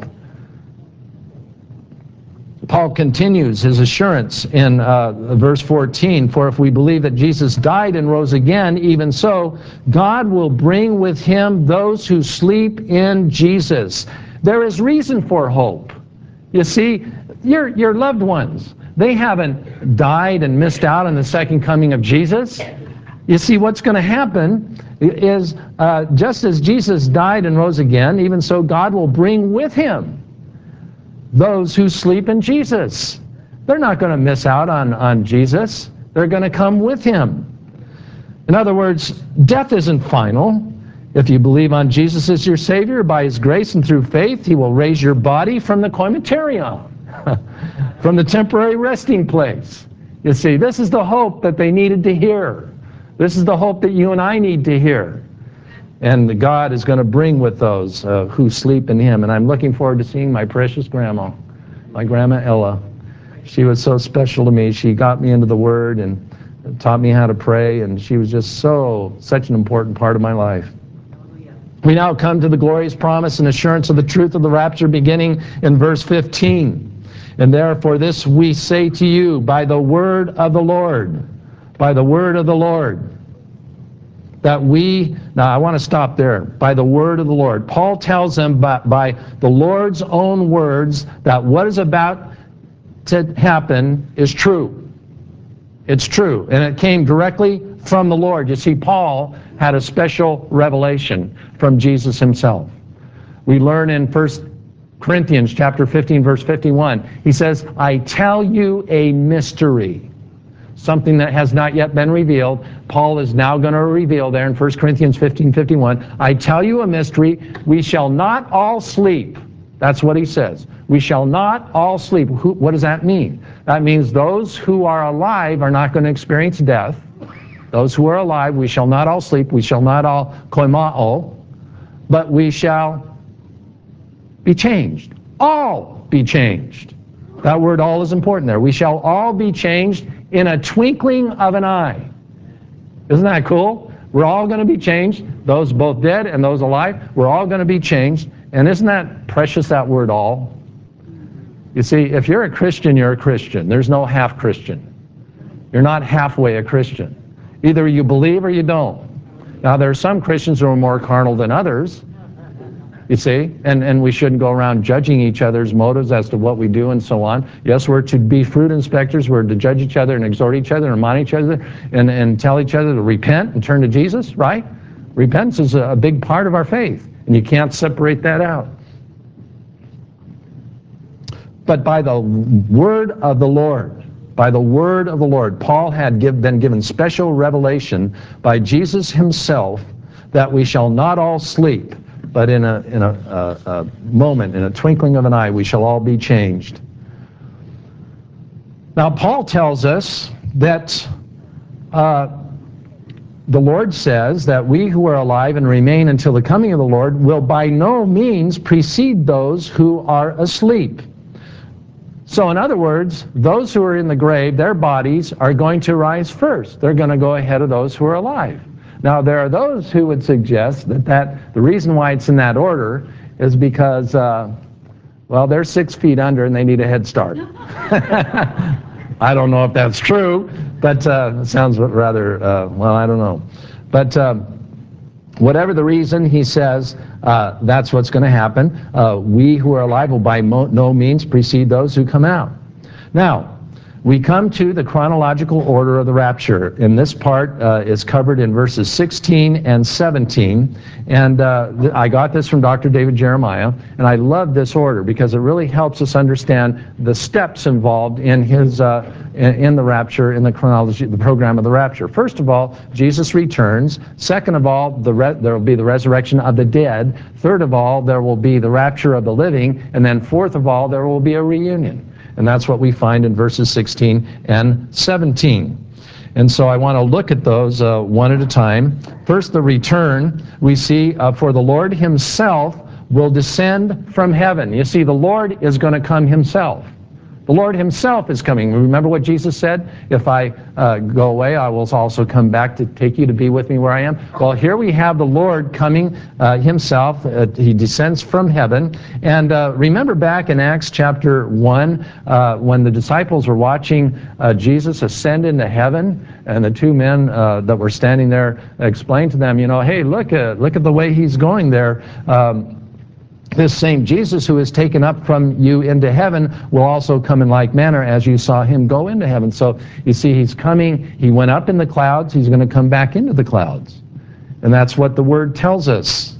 Paul continues his assurance in uh, verse fourteen, for if we believe that Jesus died and rose again, even so, God will bring with him those who sleep in Jesus. There is reason for hope. You see, your, your loved ones, they haven't died and missed out on the second coming of Jesus. You see, what's going to happen is uh, just as Jesus died and rose again, even so God will bring with him those who sleep in Jesus. They're not going to miss out on, on Jesus. They're going to come with him. In other words, death isn't final. If you believe on Jesus as your Savior, by his grace and through faith, he will raise your body from the coimaterion, from the temporary resting place. You see, this is the hope that they needed to hear. This is the hope that you and I need to hear. And God is going to bring with those uh, who sleep in him. And I'm looking forward to seeing my precious grandma, my Grandma Ella. She was so special to me. She got me into the Word and taught me how to pray, and she was just so, such an important part of my life. We now come to the glorious promise and assurance of the truth of the rapture, beginning in verse fifteen. And therefore this we say to you by the word of the Lord, by the word of the Lord. That we, now I want to stop there, by the word of the Lord. Paul tells them by, by the Lord's own words that what is about to happen is true. It's true, and it came directly from the Lord. You see, Paul had a special revelation from Jesus himself. We learn in First Corinthians chapter fifteen, verse fifty-one, he says, I tell you a mystery. Something that has not yet been revealed. Paul is now going to reveal there in First Corinthians fifteen fifty-one. I tell you a mystery, we shall not all sleep. That's what he says. We shall not all sleep. Who, what does that mean? That means those who are alive are not going to experience death. Those who are alive, we shall not all sleep. We shall not all koimao, but we shall be changed. All be changed. That word all is important there. We shall all be changed in a twinkling of an eye. Isn't that cool? We're all going to be changed. Those both dead and those alive, we're all going to be changed. And isn't that precious, that word all? You see, if you're a Christian, you're a Christian. There's no half Christian. You're not halfway a Christian. Either you believe or you don't. Now, there are some Christians who are more carnal than others. You see, and, and we shouldn't go around judging each other's motives as to what we do and so on. Yes, we're to be fruit inspectors. We're to judge each other and exhort each other and admonish each other and, and tell each other to repent and turn to Jesus, right? Repentance is a big part of our faith, and you can't separate that out. But by the word of the Lord, by the word of the Lord, Paul had give, been given special revelation by Jesus himself that we shall not all sleep, but in a, in a, a, a moment, in a twinkling of an eye, we shall all be changed. Now, Paul tells us that uh, the Lord says that we who are alive and remain until the coming of the Lord will by no means precede those who are asleep. So in other words, those who are in the grave, their bodies are going to rise first. They're going to go ahead of those who are alive. Now, there are those who would suggest that, that the reason why it's in that order is because, uh, well, they're six feet under and they need a head start. I don't know if that's true, but uh, it sounds rather, uh, well, I don't know. But um, whatever the reason, he says, uh, that's what's going to happen. Uh, we who are alive will by mo no means precede those who come out. Now, we come to the chronological order of the rapture, and this part uh, is covered in verses sixteen and seventeen, and uh, I got this from Doctor David Jeremiah, and I love this order because it really helps us understand the steps involved in his uh, in the rapture, in the chronology, the program of the rapture. First of all, Jesus returns. Second of all, the re there will be the resurrection of the dead. Third of all, there will be the rapture of the living, and then fourth of all, there will be a reunion. And that's what we find in verses sixteen and seventeen. And so I want to look at those uh, one at a time. First, the return. We see, uh, for the Lord himself will descend from heaven. You see, the Lord is going to come himself. The Lord himself is coming. Remember what Jesus said? If I uh, go away, I will also come back to take you to be with me where I am. Well, here we have the Lord coming uh, himself. Uh, he descends from heaven. And uh, remember back in Acts chapter one, uh, when the disciples were watching uh, Jesus ascend into heaven, and the two men uh, that were standing there explained to them, you know, hey, look at, look at the way he's going there. Um, This same Jesus who is taken up from you into heaven will also come in like manner as you saw him go into heaven. So you see, he's coming, he went up in the clouds, he's going to come back into the clouds. And that's what the word tells us.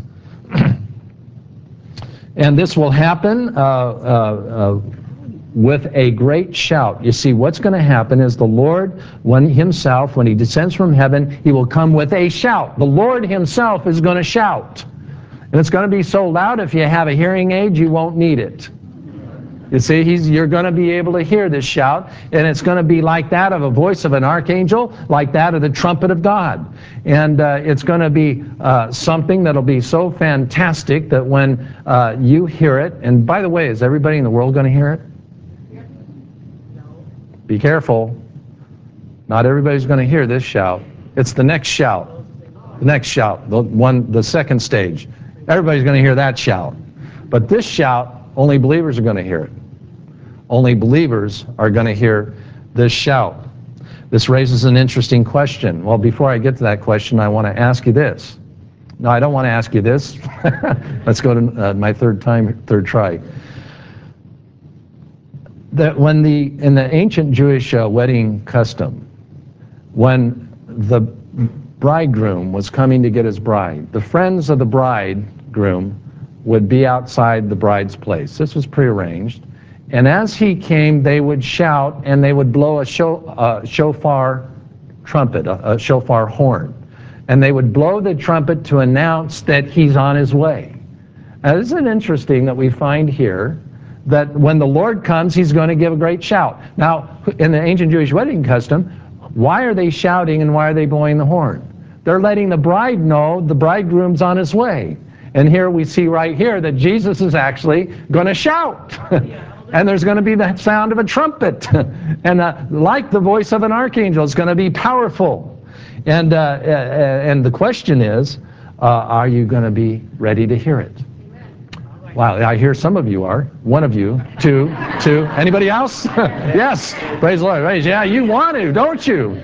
And this will happen uh, uh, uh, with a great shout. You see, what's going to happen is the Lord, when himself, when he descends from heaven, he will come with a shout. The Lord himself is going to shout. And it's going to be so loud, if you have a hearing aid, you won't need it. You see, he's, you're going to be able to hear this shout, and it's going to be like that of a voice of an archangel, like that of the trumpet of God. And uh, it's going to be uh, something that'll be so fantastic that when uh, you hear it, and by the way, is everybody in the world going to hear it? Be careful. Not everybody's going to hear this shout. It's the next shout. The next shout, the one, the second stage. Everybody's going to hear that shout. But this shout, only believers are going to hear it. Only believers are going to hear this shout. This raises an interesting question. Well, before I get to that question, I want to ask you this. No, I don't want to ask you this. Let's go to uh, my third time, third try. That when the, in the ancient Jewish uh, wedding custom, when the bridegroom was coming to get his bride, the friends of the bridegroom would be outside the bride's place. This was prearranged. And as he came, they would shout and they would blow a sho uh, shofar trumpet, a, a shofar horn. And they would blow the trumpet to announce that he's on his way. Now, isn't it interesting that we find here that when the Lord comes, he's going to give a great shout. Now, in the ancient Jewish wedding custom, why are they shouting and why are they blowing the horn? They're letting the bride know the bridegroom's on his way. And here we see right here that Jesus is actually going to shout. And there's going to be the sound of a trumpet. And uh, like the voice of an archangel, it's going to be powerful. And, uh, and the question is, uh, are you going to be ready to hear it? Wow, I hear some of you are. One of you, two, two. Anybody else? Yes, praise the Lord. Praise. Yeah, you want to, don't you?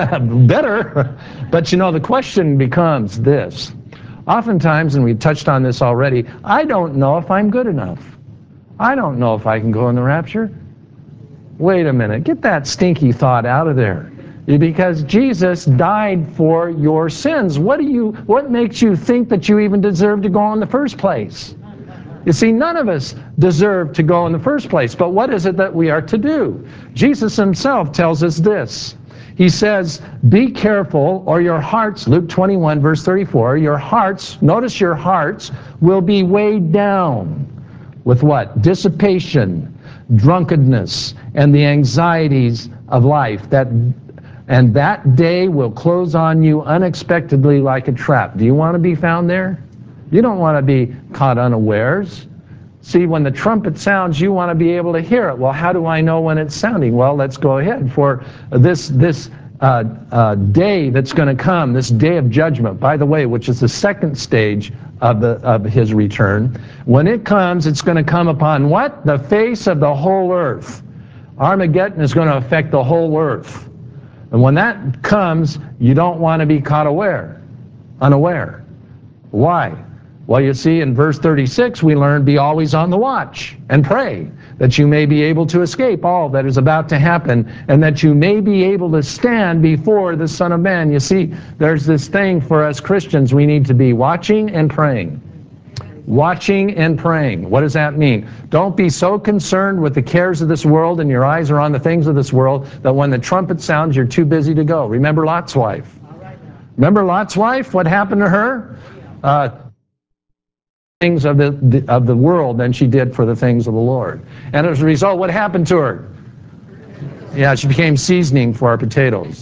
Better. But you know, the question becomes this. Oftentimes, and we touched on this already, I don't know if I'm good enough. I don't know if I can go in the rapture. Wait a minute, get that stinky thought out of there. Because Jesus died for your sins. What do you, what makes you think that you even deserve to go in the first place? You see, none of us deserve to go in the first place, but what is it that we are to do? Jesus himself tells us this. He says, be careful, or your hearts, Luke twenty-one, verse thirty-four, your hearts, notice your hearts, will be weighed down with what? Dissipation, drunkenness, and the anxieties of life. That, and that day will close on you unexpectedly like a trap. Do you want to be found there? You don't want to be caught unawares. See, when the trumpet sounds, you want to be able to hear it. Well, how do I know when it's sounding? Well, let's go ahead. For this, this uh, uh, day that's going to come, this day of judgment, by the way, which is the second stage of, the, of his return. When it comes, it's going to come upon what? The face of the whole earth. Armageddon is going to affect the whole earth. And when that comes, you don't want to be caught aware, unaware. Why? Well, you see, in verse thirty-six, we learn, be always on the watch and pray that you may be able to escape all that is about to happen and that you may be able to stand before the Son of Man. You see, there's this thing for us Christians, we need to be watching and praying. Watching and praying. What does that mean? Don't be so concerned with the cares of this world and your eyes are on the things of this world that when the trumpet sounds, you're too busy to go. Remember Lot's wife? Remember Lot's wife? What happened to her? Uh, things of the, the of the world than she did for the things of the Lord. And as a result, what happened to her? Yeah, she became seasoning for our potatoes.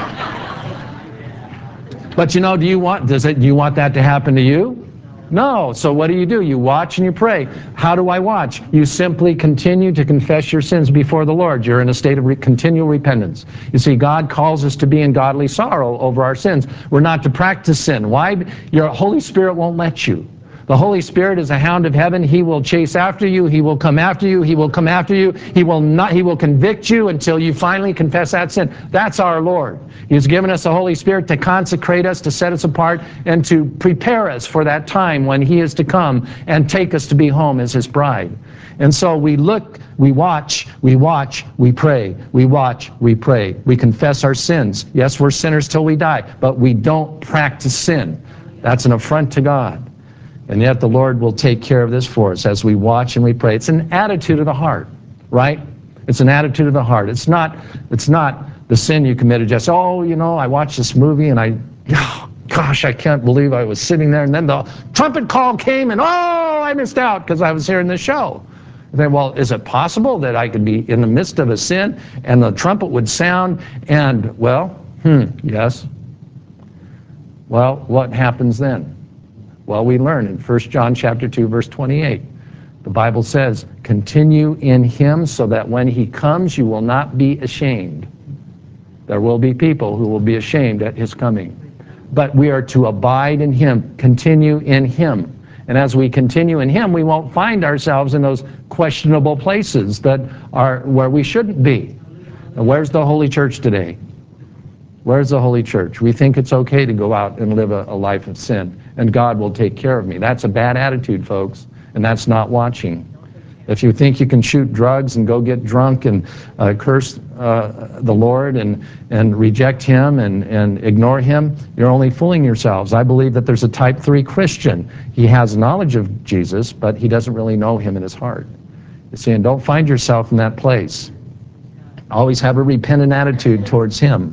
But you know, do you want does it do you want that to happen to you? No. So what do you do? You watch and you pray. How do I watch? You simply continue to confess your sins before the Lord. You're in a state of re- continual repentance. You see, God calls us to be in godly sorrow over our sins. We're not to practice sin. Why? Your Holy Spirit won't let you. The Holy Spirit is a hound of heaven. He will chase after you. He will come after you. He will come after you. He will not. He will convict you until you finally confess that sin. That's our Lord. He's given us the Holy Spirit to consecrate us, to set us apart, and to prepare us for that time when He is to come and take us to be home as His bride. And so we look, we watch, we watch, we pray. We watch, we pray. We confess our sins. Yes, we're sinners till we die, but we don't practice sin. That's an affront to God. And yet the Lord will take care of this for us as we watch and we pray. It's an attitude of the heart, right? It's an attitude of the heart. It's not, it's not the sin you committed just, oh, you know, I watched this movie and I, oh, gosh, I can't believe I was sitting there and then the trumpet call came and, oh, I missed out because I was hearing this show. Then, well, is it possible that I could be in the midst of a sin and the trumpet would sound and, well, hmm, yes. Well, what happens then? Well, we learn in First John chapter two, verse twenty-eight. The Bible says, continue in Him so that when He comes, you will not be ashamed. There will be people who will be ashamed at His coming. But we are to abide in Him, continue in Him. And as we continue in Him, we won't find ourselves in those questionable places that are where we shouldn't be. And where's the Holy Church today? Where's the Holy Church? We think it's okay to go out and live a, a life of sin, and God will take care of me. That's a bad attitude, folks, and that's not watching. If you think you can shoot drugs and go get drunk and uh, curse uh, the Lord and, and reject Him and, and ignore Him, you're only fooling yourselves. I believe that there's a type three Christian. He has knowledge of Jesus, but he doesn't really know Him in his heart. You see, and don't find yourself in that place. Always have a repentant attitude towards Him.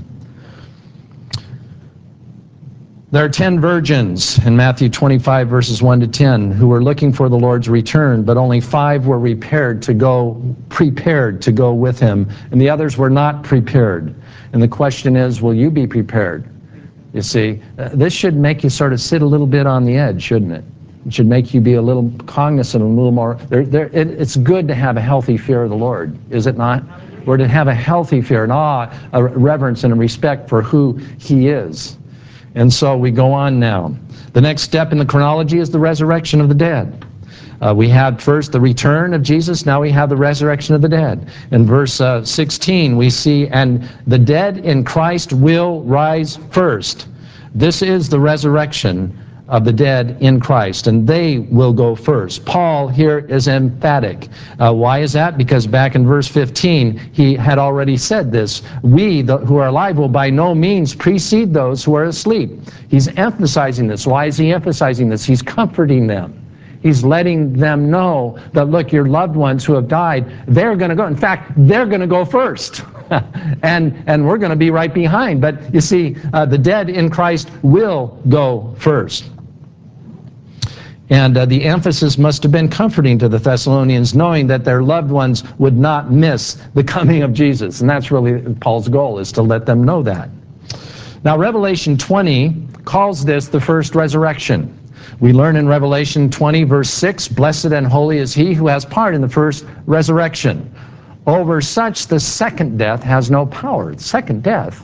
There are ten virgins in Matthew twenty-five, verses one to ten, who were looking for the Lord's return, but only five were prepared to go, prepared to go with Him, and the others were not prepared. And the question is, will you be prepared? You see, uh, this should make you sort of sit a little bit on the edge, shouldn't it? It should make you be a little cognizant, a little more. There, there, it, it's good to have a healthy fear of the Lord, is it not? We're to have a healthy fear, an awe, a reverence, and a respect for who He is. And so we go on now. The next step in the chronology is the resurrection of the dead. Uh, we had first the return of Jesus, now we have the resurrection of the dead. In verse uh, sixteen we see, and the dead in Christ will rise first. This is the resurrection of the dead in Christ, and they will go first. Paul here is emphatic. Uh, why is that? Because back in verse fifteen, he had already said this. We the, who are alive will by no means precede those who are asleep. He's emphasizing this. Why is he emphasizing this? He's comforting them. He's letting them know that, look, your loved ones who have died, they're going to go. In fact, they're going to go first. and and we're going to be right behind. But you see, uh, the dead in Christ will go first. And uh, the emphasis must have been comforting to the Thessalonians, knowing that their loved ones would not miss the coming of Jesus. And that's really Paul's goal, is to let them know that. Now, Revelation twenty calls this the first resurrection. We learn in Revelation twenty, verse six, blessed and holy is he who has part in the first resurrection. Over such the second death has no power. Second death?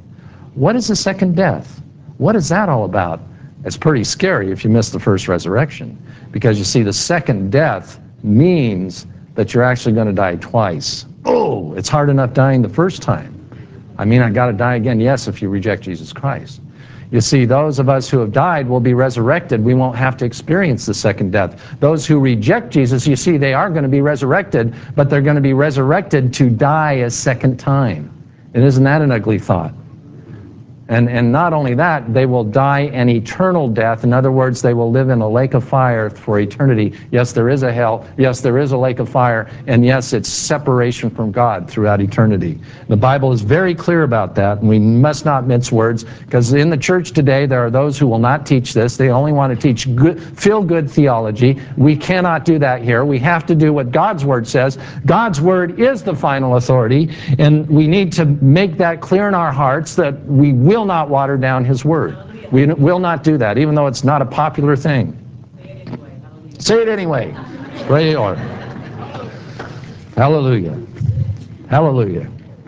what is the second death? What is that all about? It's pretty scary if you miss the first resurrection, because you see, the second death means that you're actually going to die twice. Oh, it's hard enough dying the first time. I mean, I got to die again. Yes, if you reject Jesus Christ. You see, those of us who have died will be resurrected. We won't have to experience the second death. Those who reject Jesus, you see, they are going to be resurrected, but they're going to be resurrected to die a second time. And isn't that an ugly thought? And, and not only that, they will die an eternal death. In other words, they will live in a lake of fire for eternity. Yes, there is a hell. Yes, there is a lake of fire. And yes, it's separation from God throughout eternity. The Bible is very clear about that, and we must not mince words, because in the church today, there are those who will not teach this. They only want to teach good, feel-good theology. We cannot do that here. We have to do what God's Word says. God's Word is the final authority, and we need to make that clear in our hearts that we will not water down His Word. We will not do that, even though it's not a popular thing. Say it anyway. Praise the Lord. Hallelujah. Hallelujah.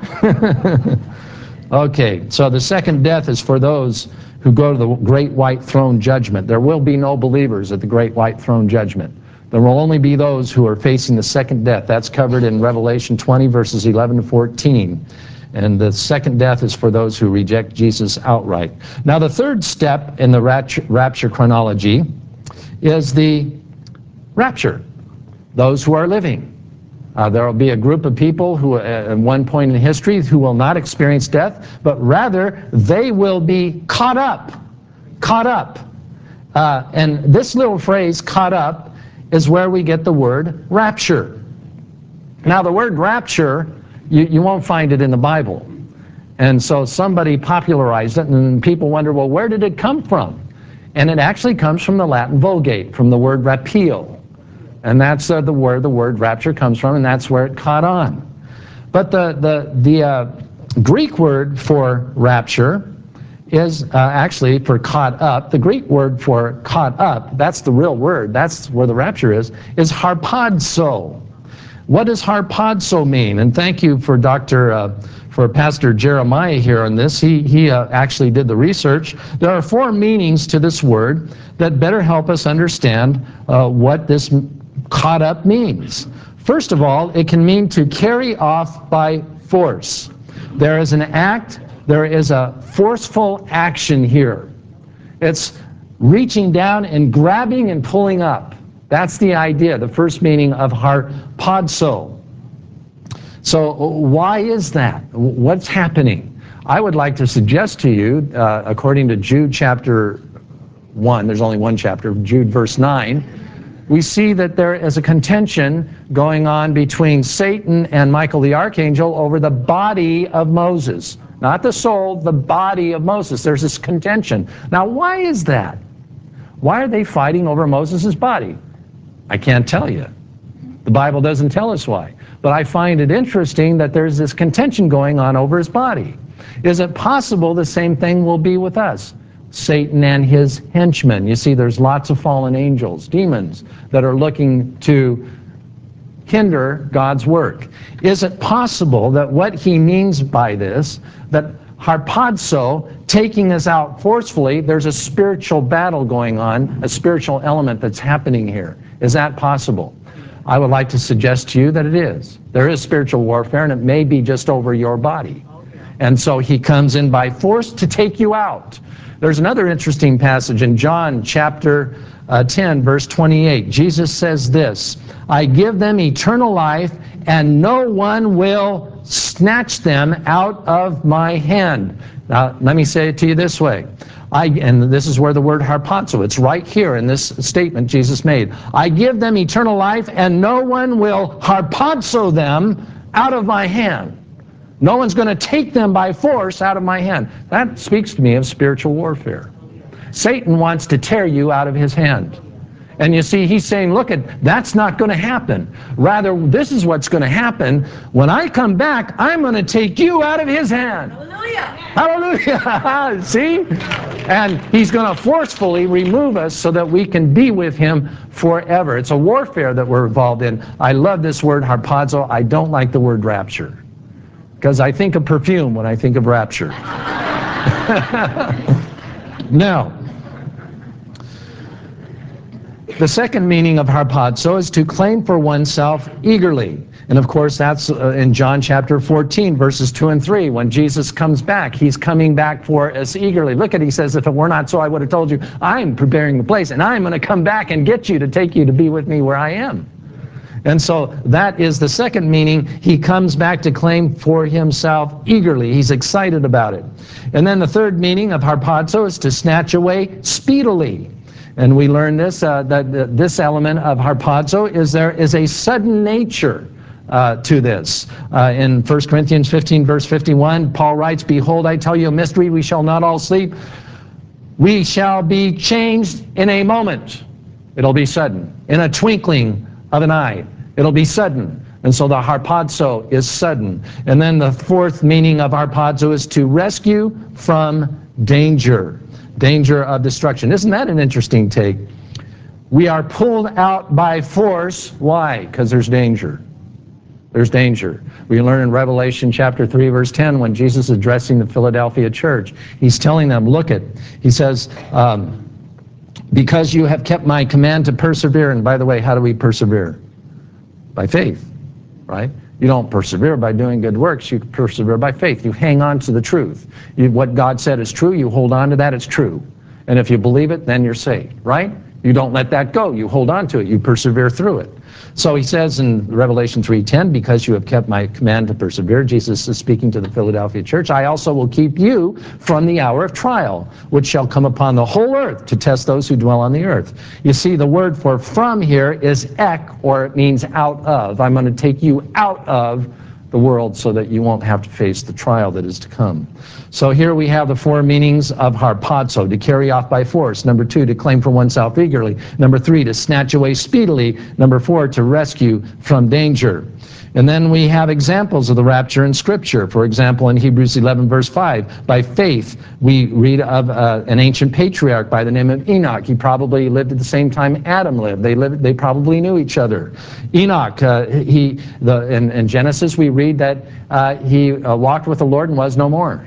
Okay, so the second death is for those who go to the great white throne judgment. There will be no believers at the great white throne judgment. There will only be those who are facing the second death. That's covered in Revelation twenty, verses eleven to fourteen. And the second death is for those who reject Jesus outright. Now, the third step in the rapture chronology is the rapture, those who are living. Uh, there will be a group of people who, uh, at one point in history, who will not experience death, but rather they will be caught up, caught up. Uh, and this little phrase, caught up, is where we get the word rapture. Now, the word rapture, You, you won't find it in the Bible. And so somebody popularized it, and people wonder, well, where did it come from? And it actually comes from the Latin Vulgate, from the word rapio. And that's uh, the word the word rapture comes from, and that's where it caught on. But the, the, the uh, Greek word for rapture is uh, actually for caught up. The Greek word for caught up, that's the real word, that's where the rapture is, is harpazo. What does harpazo mean? And thank you for Doctor Uh, for Pastor Jeremiah here on this. He, he uh, actually did the research. There are four meanings to this word that better help us understand uh, what this caught up means. First of all, it can mean to carry off by force. There is an act, there is a forceful action here. It's reaching down and grabbing and pulling up. That's the idea, the first meaning of harpazo. So why is that? What's happening? I would like to suggest to you, uh, according to Jude chapter one, there's only one chapter, Jude verse nine, we see that there is a contention going on between Satan and Michael the archangel over the body of Moses. Not the soul, the body of Moses. There's this contention. Now, why is that? Why are they fighting over Moses' body? I can't tell you. The Bible doesn't tell us why. But I find it interesting that there's this contention going on over his body. Is it possible the same thing will be with us? Satan and his henchmen. You see, there's lots of fallen angels, demons, that are looking to hinder God's work. Is it possible that what he means by this, that harpazo, taking us out forcefully, there's a spiritual battle going on, a spiritual element that's happening here? Is that possible? I would like to suggest to you that it is. There is spiritual warfare, and it may be just over your body. And so he comes in by force to take you out. There's another interesting passage in John chapter uh, ten, verse twenty-eight. Jesus says this, I give them eternal life, and no one will snatch them out of my hand. Now, let me say it to you this way. I, and this is where the word harpazo, it's right here in this statement Jesus made. I give them eternal life, and no one will harpazo them out of my hand. No one's going to take them by force out of my hand. That speaks to me of spiritual warfare. Satan wants to tear you out of his hand. And you see, he's saying, look, at that's not going to happen. Rather, this is what's going to happen. When I come back, I'm going to take you out of his hand. Hallelujah. Hallelujah. See? And he's going to forcefully remove us so that we can be with him forever. It's a warfare that we're involved in. I love this word harpazo. I don't like the word rapture, because I think of perfume when I think of rapture. Now, the second meaning of harpazo is to claim for oneself eagerly. And of course, that's uh, in John chapter fourteen, verses two and three. When Jesus comes back, he's coming back for us eagerly. Look at it, he says, if it were not so, I would have told you, I'm preparing the place, and I'm going to come back and get you to take you to be with me where I am. And so that is the second meaning. He comes back to claim for himself eagerly. He's excited about it. And then the third meaning of harpazo is to snatch away speedily. And we learn this, uh, that uh, this element of harpazo is there is a sudden nature uh, to this. Uh, in First Corinthians fifteen, verse fifty-one, Paul writes, behold, I tell you a mystery, we shall not all sleep. We shall be changed in a moment. It'll be sudden. In a twinkling of an eye. It'll be sudden. And so the harpazo is sudden. And then the fourth meaning of harpazo is to rescue from danger. Danger of destruction. Isn't that an interesting take? We are pulled out by force. Why? Because there's danger. There's danger. We learn in Revelation chapter three, verse ten, when Jesus is addressing the Philadelphia church, he's telling them, look it, he says, um, because you have kept my command to persevere. And by the way, how do we persevere? By faith, right? You don't persevere by doing good works. You persevere by faith. You hang on to the truth. You, what God said is true. You hold on to that. It's true. And if you believe it, then you're saved, right? You don't let that go. You hold on to it. You persevere through it. So he says in Revelation three ten, because you have kept my command to persevere, Jesus is speaking to the Philadelphia church, I also will keep you from the hour of trial, which shall come upon the whole earth to test those who dwell on the earth. You see, the word for from here is ek, or it means out of. I'm going to take you out of the world so that you won't have to face the trial that is to come. So here we have the four meanings of harpazo: to carry off by force. Number two, to claim for oneself eagerly. Number three, to snatch away speedily. Number four, to rescue from danger. And then we have examples of the rapture in Scripture. For example, in Hebrews eleven, verse five, by faith, we read of uh, an ancient patriarch by the name of Enoch. He probably lived at the same time Adam lived. They lived. They probably knew each other. Enoch, uh, he, the, in, in Genesis, we read that uh, he uh, walked with the Lord and was no more.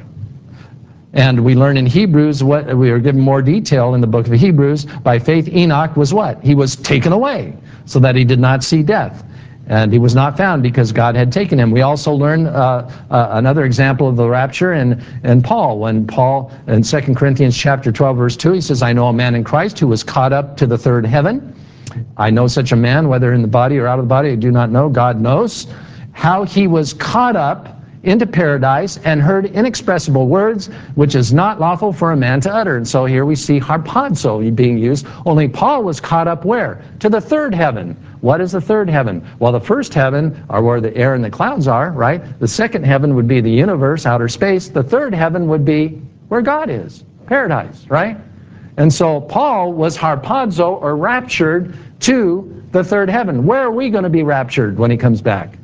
And we learn in Hebrews, what we are given more detail in the book of Hebrews, by faith Enoch was what? He was taken away so that he did not see death. And he was not found because God had taken him. We also learn uh, uh, another example of the rapture in, in Paul. When Paul, in Second Corinthians chapter twelve, verse two, he says, I know a man in Christ who was caught up to the third heaven. I know such a man, whether in the body or out of the body, I do not know. God knows. How he was caught up into paradise and heard inexpressible words, which is not lawful for a man to utter. And so here we see harpazo being used. Only Paul was caught up where? To the third heaven. What is the third heaven? Well, the first heaven are where the air and the clouds are, right? The second heaven would be the universe, outer space. The third heaven would be where God is, paradise, right? And so Paul was harpazo, or raptured, to the third heaven. Where are we going to be raptured when he comes back?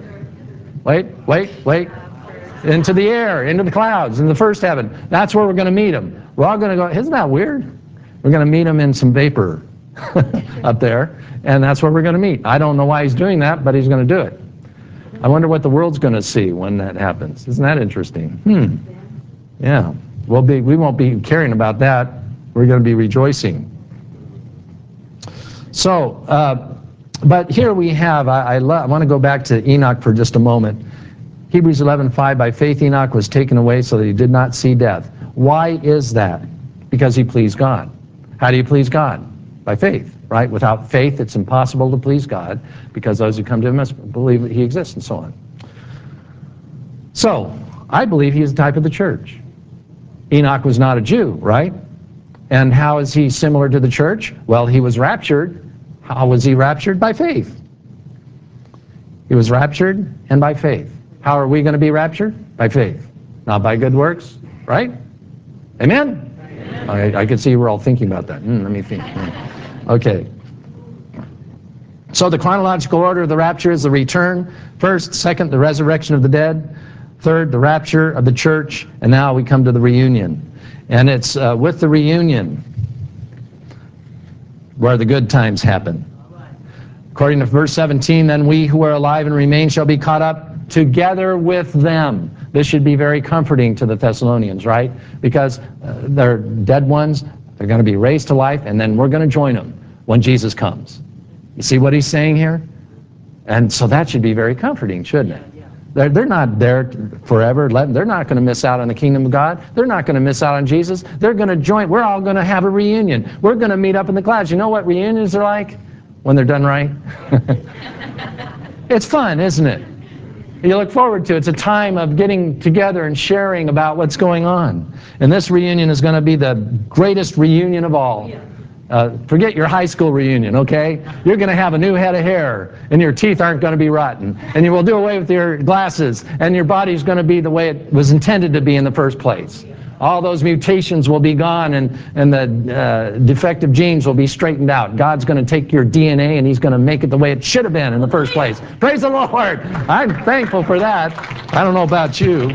Wait, wait, wait. Into the air, into the clouds, in the first heaven. That's where we're going to meet him. We're all going to go, isn't that weird? We're going to meet him in some vapor up there, and that's where we're going to meet. I don't know why he's doing that, but he's going to do it. I wonder what the world's going to see when that happens. Isn't that interesting? Hmm. Yeah. We'll be, we won't be caring about that. We're going to be rejoicing. So, uh, but here we have, I, I, I want to go back to Enoch for just a moment. Hebrews eleven five, by faith Enoch was taken away so that he did not see death. Why is that? Because he pleased God. How do you please God? By faith, right? Without faith, it's impossible to please God, because those who come to him must believe that he exists, and so on. So, I believe he is the type of the church. Enoch was not a Jew, right? And how is he similar to the church? Well, he was raptured. How was he raptured? By faith. He was raptured and by faith. How are we going to be raptured? By faith. Not by good works, right? Amen? Amen. I, I can see we're all thinking about that. Mm, let me think. Okay. So the chronological order of the rapture is the return. First, second, the resurrection of the dead. Third, the rapture of the church. And now we come to the reunion. And it's uh, with the reunion where the good times happen. According to verse seventeen, then we who are alive and remain shall be caught up together with them. This should be very comforting to the Thessalonians, right? Because uh, they're dead ones, they're going to be raised to life, and then we're going to join them when Jesus comes. You see what he's saying here? And so that should be very comforting, shouldn't it? They're, they're not there forever. They're not going to miss out on the kingdom of God. They're not going to miss out on Jesus. They're going to join. We're all going to have a reunion. We're going to meet up in the clouds. You know what reunions are like? When they're done right? It's fun, isn't it? You look forward to it. It's a time of getting together and sharing about what's going on. And this reunion is going to be the greatest reunion of all. Uh, forget your high school reunion, okay? You're going to have a new head of hair, and your teeth aren't going to be rotten, and you will do away with your glasses, and your body's going to be the way it was intended to be in the first place. All those mutations will be gone, and, and the uh, defective genes will be straightened out. God's going to take your D N A, and he's going to make it the way it should have been in the first place. Praise the Lord! I'm thankful for that. I don't know about you.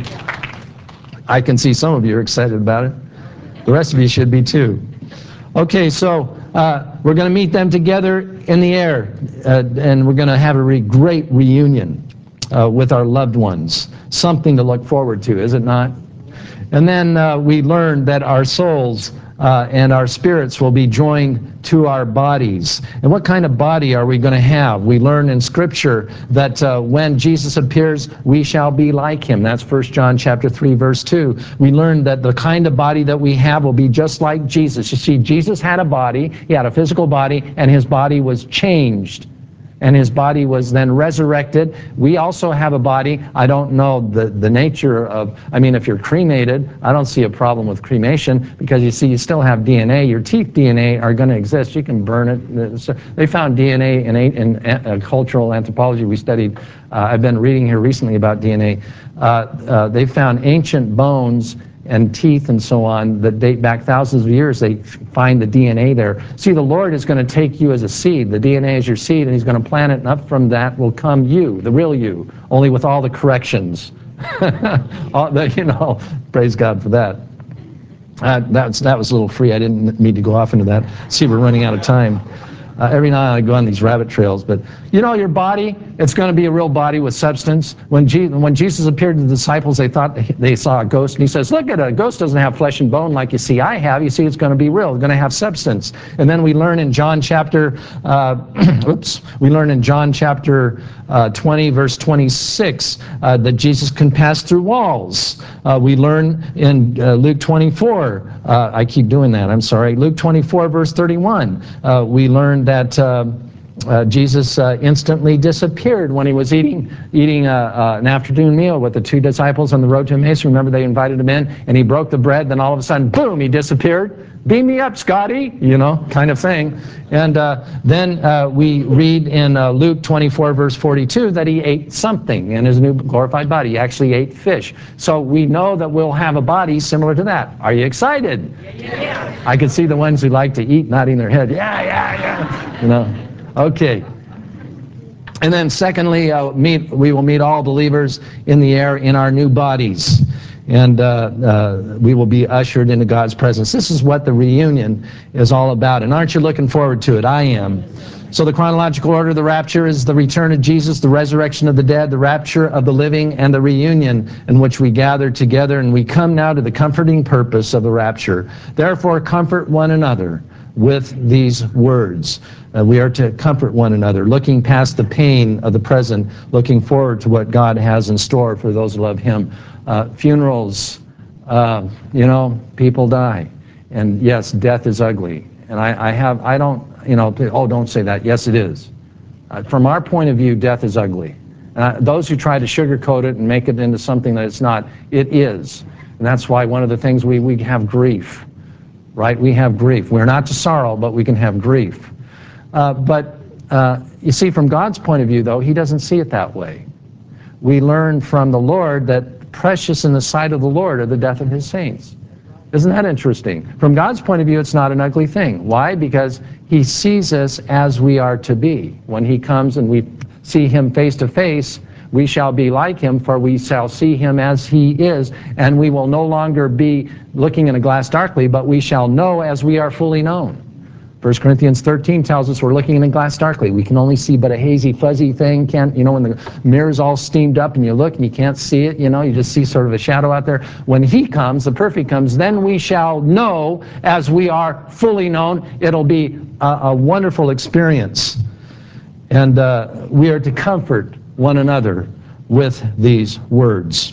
I can see some of you are excited about it. The rest of you should be too. Okay, so uh, we're going to meet them together in the air, uh, and we're going to have a re great reunion uh, with our loved ones. Something to look forward to, is it not? And then uh, we learned that our souls uh, and our spirits will be joined to our bodies. And what kind of body are we going to have? We learn in Scripture that uh, when Jesus appears, we shall be like him. That's First John chapter three, verse two. We learned that the kind of body that we have will be just like Jesus. You see, Jesus had a body, he had a physical body, and his body was changed. And his body was then resurrected. We also have a body. I don't know the, the nature of, I mean, if you're cremated, I don't see a problem with cremation because you see, you still have D N A. Your teeth D N A are going to exist. You can burn it. They found D N A in, in uh, cultural anthropology we studied. Uh, I've been reading here recently about D N A. Uh, uh, they found ancient bones and teeth and so on that date back thousands of years. They find the D N A there. See, the Lord is going to take you as a seed. The D N A is your seed, and he's going to plant it, and up from that will come you, the real you, only with all the corrections. all the, you know, praise God for that. Uh, that's, that was a little free. I didn't need to go off into that. See, we're running out of time. Uh, every now and then I go on these rabbit trails, but you know, your body, it's going to be a real body with substance. When, Je when Jesus appeared to the disciples, they thought they saw a ghost, and he says, look at it, a ghost doesn't have flesh and bone like you see I have. You see, it's going to be real. It's going to have substance. And then we learn in John chapter, uh, oops, we learn in John chapter uh, twenty, verse twenty-six, uh, that Jesus can pass through walls. Uh, we learn in uh, Luke twenty-four, uh, I keep doing that, I'm sorry, Luke twenty-four, verse thirty-one, uh, we learn that uh, uh, Jesus uh, instantly disappeared when he was eating eating uh, uh, an afternoon meal with the two disciples on the road to Emmaus. Remember, they invited him in, and he broke the bread, then all of a sudden, boom, he disappeared. Beam me up, Scotty, you know, kind of thing. And uh, then uh, we read in uh, Luke twenty-four, verse forty-two, that he ate something in his new glorified body. He actually ate fish. So we know that we'll have a body similar to that. Are you excited? Yeah. I can see the ones who like to eat nodding their head. Yeah, yeah, yeah. You know, okay. And then secondly, uh, meet, we will meet all believers in the air in our new bodies. And uh, uh, we will be ushered into God's presence. This is what the reunion is all about. And aren't you looking forward to it? I am. So the chronological order of the rapture is the return of Jesus, the resurrection of the dead, the rapture of the living, and the reunion in which we gather together. And we come now to the comforting purpose of the rapture. Therefore, comfort one another with these words. Uh, we are to comfort one another, looking past the pain of the present, looking forward to what God has in store for those who love him. Uh, funerals, uh, you know, people die. And yes, death is ugly. And I, I have, I don't, you know, oh, don't say that. Yes, it is. Uh, from our point of view, death is ugly. Uh, those who try to sugarcoat it and make it into something that it's not, it is. And that's why one of the things we, we have grief, right? We have grief. We're not to sorrow, but we can have grief. Uh, but uh, you see, from God's point of view, though, he doesn't see it that way. We learn from the Lord that precious in the sight of the Lord are the death of his saints. Isn't that interesting? From God's point of view, it's not an ugly thing. Why? Because he sees us as we are to be. When he comes and we see him face to face, we shall be like him, for we shall see him as he is, and we will no longer be looking in a glass darkly, but we shall know as we are fully known. First Corinthians thirteen tells us we're looking in a glass darkly. We can only see but a hazy, fuzzy thing. Can't, you know, when the mirror's all steamed up and you look and you can't see it, you know, you just see sort of a shadow out there. When he comes, the perfect comes, then we shall know as we are fully known. It'll be a, a wonderful experience. And uh, we are to comfort one another with these words.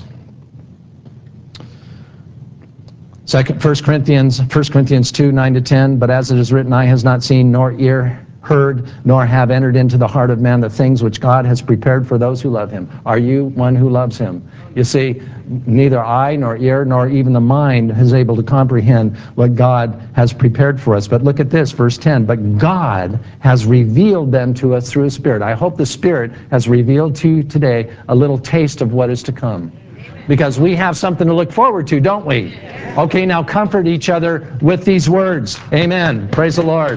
Second, First Corinthians, First Corinthians two, nine to ten, but as it is written, eye has not seen, nor ear heard, nor have entered into the heart of man the things which God has prepared for those who love him. Are you one who loves him? You see, neither eye nor ear nor even the mind is able to comprehend what God has prepared for us. But look at this, verse ten, but God has revealed them to us through his Spirit. I hope the Spirit has revealed to you today a little taste of what is to come. Because we have something to look forward to, don't we? Okay, now comfort each other with these words. Amen. Praise the Lord.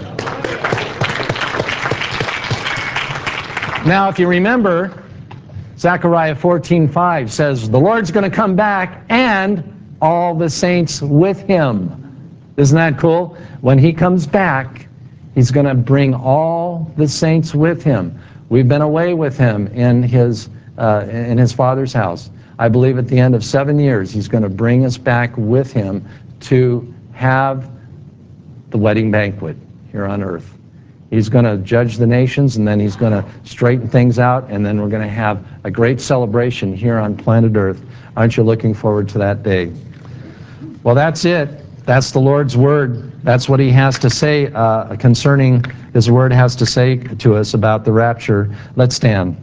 Now, if you remember, Zechariah fourteen five says, the Lord's going to come back and all the saints with him. Isn't that cool? When he comes back, he's going to bring all the saints with him. We've been away with him in his, uh, in his Father's house. I believe at the end of seven years, he's going to bring us back with him to have the wedding banquet here on earth. He's going to judge the nations, and then he's going to straighten things out, and then we're going to have a great celebration here on planet Earth. Aren't you looking forward to that day? Well, that's it. That's the Lord's Word. That's what he has to say uh, concerning, his Word has to say to us about the rapture. Let's stand.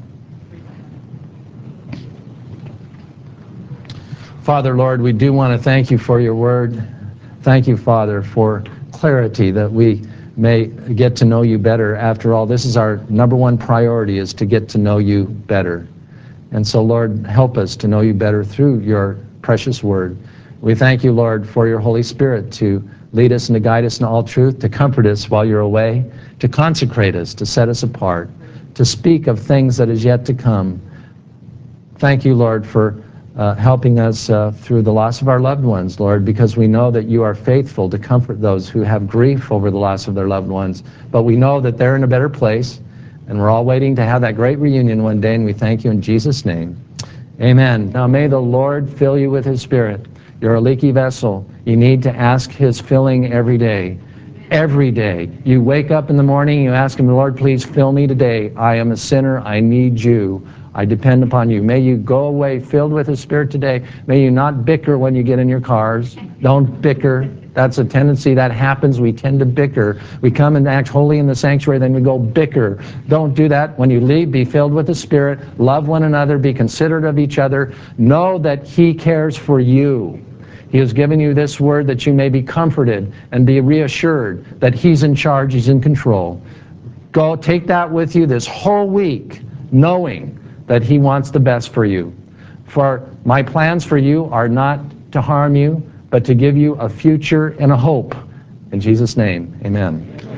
Father, Lord, we do want to thank you for your word. Thank you, Father, for clarity that we may get to know you better. After all, this is our number one priority, is to get to know you better. And so, Lord, help us to know you better through your precious word. We thank you, Lord, for your Holy Spirit to lead us and to guide us in all truth, to comfort us while you're away, to consecrate us, to set us apart, to speak of things that is yet to come. Thank you, Lord, for Uh, helping us uh, through the loss of our loved ones, Lord, because we know that you are faithful to comfort those who have grief over the loss of their loved ones. But we know that they're in a better place, and we're all waiting to have that great reunion one day, and we thank you in Jesus' name. Amen. Now may the Lord fill you with his Spirit. You're a leaky vessel. You need to ask his filling every day. Every day. You wake up in the morning, you ask him, Lord, please fill me today. I am a sinner. I need you. I depend upon you. May you go away filled with his Spirit today. May you not bicker when you get in your cars. Don't bicker. That's a tendency that happens. We tend to bicker. We come and act holy in the sanctuary, then we go bicker. Don't do that. When you leave, be filled with the Spirit. Love one another. Be considerate of each other. Know that he cares for you. He has given you this word that you may be comforted and be reassured that he's in charge, he's in control. Go take that with you this whole week, knowing that he wants the best for you. For my plans for you are not to harm you, but to give you a future and a hope. In Jesus' name, amen.